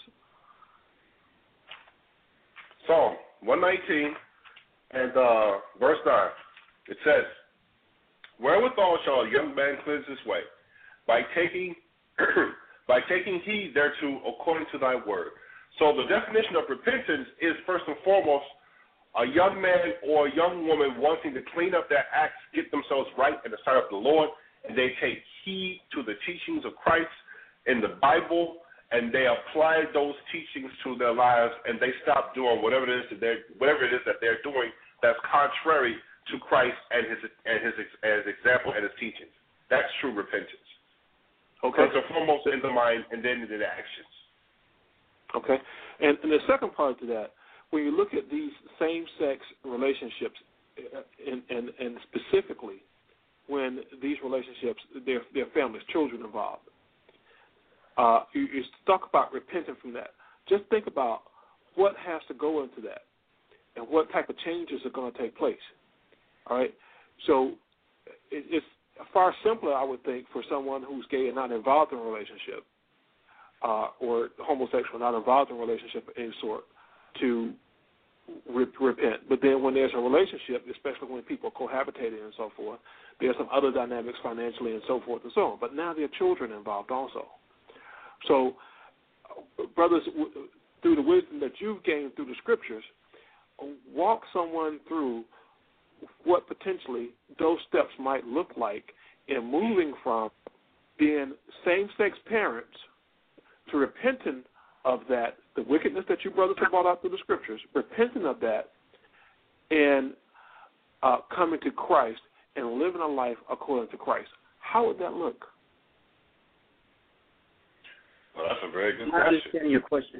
[SPEAKER 3] Psalm 119 and verse 9. It says, "Wherewithal shall a young man cleanse his way? By taking heed thereto according to thy word." So the definition of repentance is first and foremost a young man or a young woman wanting to clean up their acts, get themselves right in the sight of the Lord, and they take heed to the teachings of Christ in the Bible, and they apply those teachings to their lives, and they stop doing whatever it is that they're doing that's contrary to Christ and his example and his teachings. That's true repentance. Okay. First and foremost in the mind, and then in the actions.
[SPEAKER 2] Okay. And the second part to that, when you look at these same-sex relationships, and specifically when these relationships, their families, children involved, you talk about repenting from that. Just think about what has to go into that and what type of changes are going to take place. All right? So it's far simpler, I would think, for someone who's gay and not involved in a relationship, or homosexual, not involved in a relationship of any sort, to repent. But then when there's a relationship, especially when people are cohabitating and so forth, there's some other dynamics financially and so forth and so on. But now there are children involved also. So, brothers, through the wisdom that you've gained through the scriptures, walk someone through what potentially those steps might look like in moving from being same-sex parents to repenting of that, the wickedness that you brothers have brought out through the scriptures, repenting of that, and coming to Christ and living a life according to Christ. How would that look?
[SPEAKER 3] Well, that's a very good
[SPEAKER 4] question. I understand your question.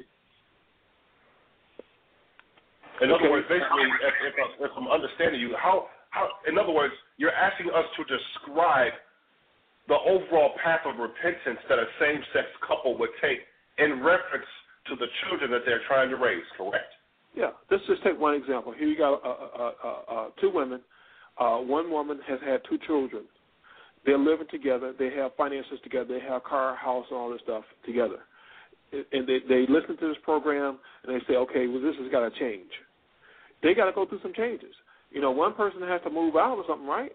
[SPEAKER 3] In other words, basically, if I'm understanding you, how, in other words, you're asking us to describe the overall path of repentance that a same-sex couple would take in reference to the children that they're trying to raise, correct?
[SPEAKER 2] Yeah. Let's just take one example. Here you got 2 women. One woman has had 2 children. They're living together. They have finances together. They have car, house, and all this stuff together. And they listen to this program, and they say, okay, well, this has got to change. They got to go through some changes. You know, one person has to move out or something, right?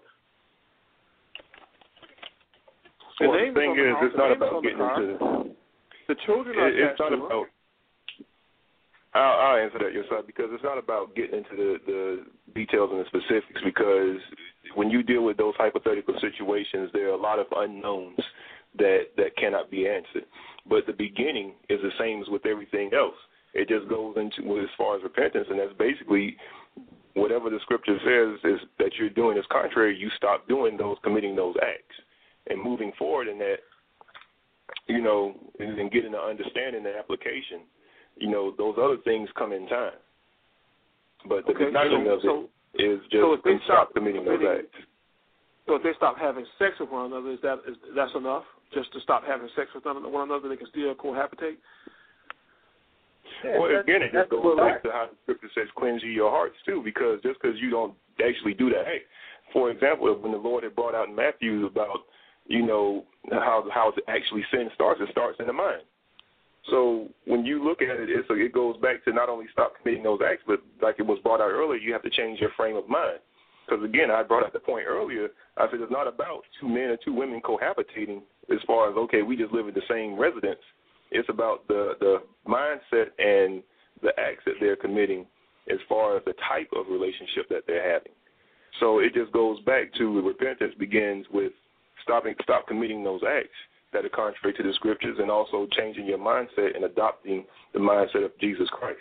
[SPEAKER 6] Well, the thing is, it's not about getting into
[SPEAKER 2] the children. It's not
[SPEAKER 6] about. I'll answer that yourself, because it's not about getting into the details and the specifics, because when you deal with those hypothetical situations, there are a lot of unknowns that cannot be answered. But the beginning is the same as with everything else. It just goes into as far as repentance, and that's basically whatever the scripture says is that you're doing is contrary, you stop doing those, committing those acts. And moving forward in that, you know, and getting the understanding, the application, you know, those other things come in time. But the beginning of it is just stop committing those acts.
[SPEAKER 2] So if they stop having sex with one another, that's enough? Just to stop having sex with one another, they can still cohabitate?
[SPEAKER 6] Yeah, well, again, it just goes back to how the scripture says, cleanse ye your hearts, too, because just because you don't actually do that, hey, for example, when the Lord had brought out in Matthew about, you know, how actually sin starts, it starts in the mind. So when you look at it, it goes back to not only stop committing those acts, but like it was brought out earlier, you have to change your frame of mind. Because, again, I brought up the point earlier, I said it's not about 2 men or 2 women cohabitating as far as, okay, we just live in the same residence. It's about the mindset and the acts that they're committing as far as the type of relationship that they're having. So it just goes back to repentance begins with stop committing those acts that are contrary to the scriptures, and also changing your mindset and adopting the mindset of Jesus Christ.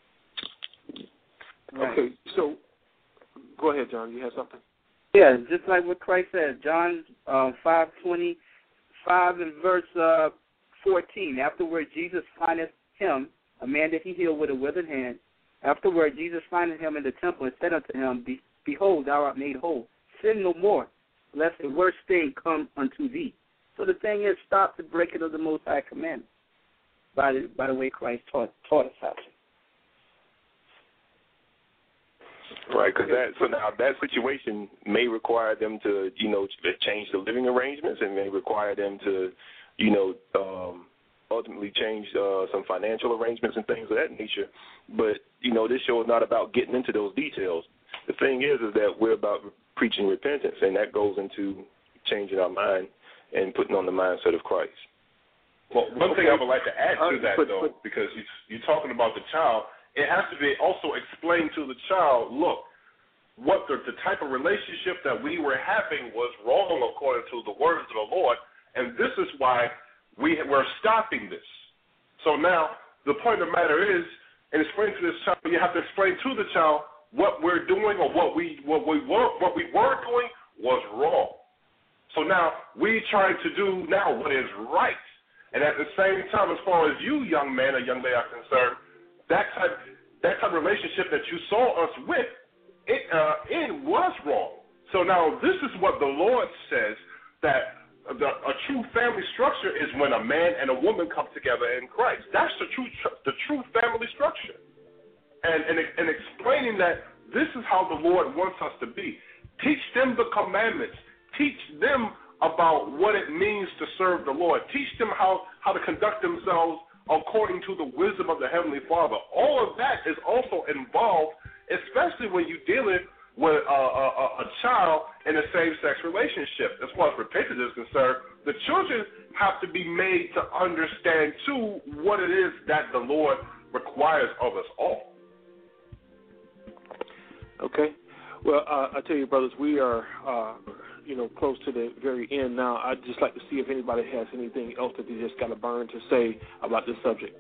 [SPEAKER 4] Right.
[SPEAKER 2] Okay, so go ahead, John. You have something?
[SPEAKER 4] Yeah, just like what Christ said, John 5:25 and verse 14. Afterward, Jesus findeth him, a man that he healed with a withered hand. Afterward, Jesus findeth him in the temple and said unto him, Behold, thou art made whole. Sin no more, lest a worse thing come unto thee. So the thing is, stop the breaking of the Most High commandments by the way Christ taught us how to.
[SPEAKER 6] Right, because now that situation may require them to, change the living arrangements, and may require them to, ultimately change some financial arrangements and things of that nature. But, this show is not about getting into those details. The thing is that we're about preaching repentance, and that goes into changing our mind and putting on the mindset of Christ.
[SPEAKER 3] Well, one thing I would like to add to that, though, because you're talking about the child, it has to be also explained to the child, look, what the type of relationship that we were having was wrong according to the words of the Lord, and this is why we're stopping this. So now the point of the matter is, in explaining to this child, you have to explain to the child what we're doing or what we were doing was wrong. So now we trying to do now what is right, and at the same time, as far as you, young man or young lady, are concerned, that type of relationship that you saw us with, it was wrong. So now this is what the Lord says, that a true family structure is when a man and a woman come together in Christ. That's the true family structure. And explaining that this is how the Lord wants us to be. Teach them the commandments. Teach them about what it means to serve the Lord. Teach them how to conduct themselves according to the wisdom of the Heavenly Father. All of that is also involved, especially when you're dealing with a child in a same-sex relationship. As far as repentance is concerned, the children have to be made to understand, too, what it is that the Lord requires of us all.
[SPEAKER 2] Okay. Well, I tell you, brothers, we are, close to the very end now. I'd just like to see if anybody has anything else that they just got a burn to say about this subject.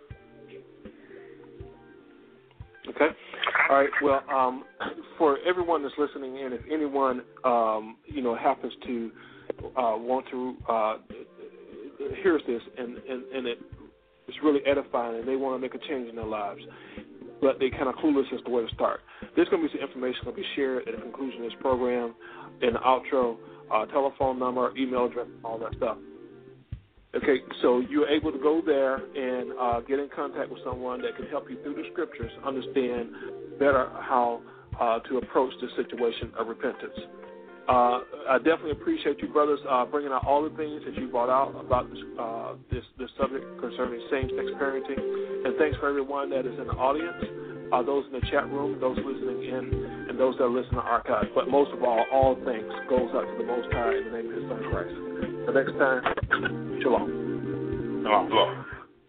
[SPEAKER 2] Okay. All right. Well, for everyone that's listening in, if anyone, happens to want to hears this and it's really edifying and they want to make a change in their lives, but they kind of clueless as to where to start, there's going to be some information going to be shared at the conclusion of this program, in the outro, telephone number, email address, all that stuff. Okay, so you're able to go there and get in contact with someone that can help you through the scriptures, understand better how to approach the situation of repentance. I definitely appreciate you, brothers, bringing out all the things that you brought out about this subject concerning same-sex parenting. And thanks for everyone that is in the audience, those in the chat room, those listening in, and those that are listening to archives. But most of all thanks goes out to the Most High in the name of His Son, Christ. Until next time, shalom.
[SPEAKER 3] Shalom.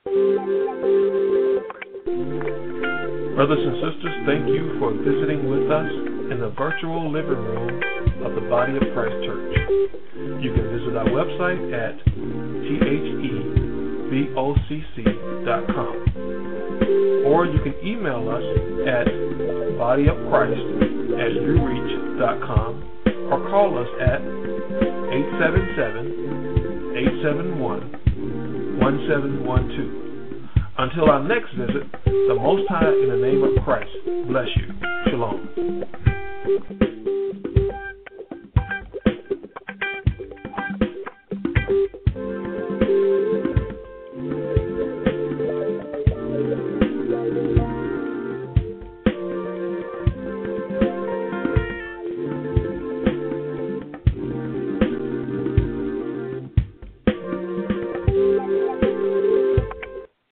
[SPEAKER 7] Brothers and sisters, thank you for visiting with us in the virtual living room of the Body of Christ Church. You can visit our website at thebocc.com, or you can email us at bodyofchrist@newreach.com, or call us at 877-871-1712. Until our next visit, the Most High in the name of Christ bless you. Shalom.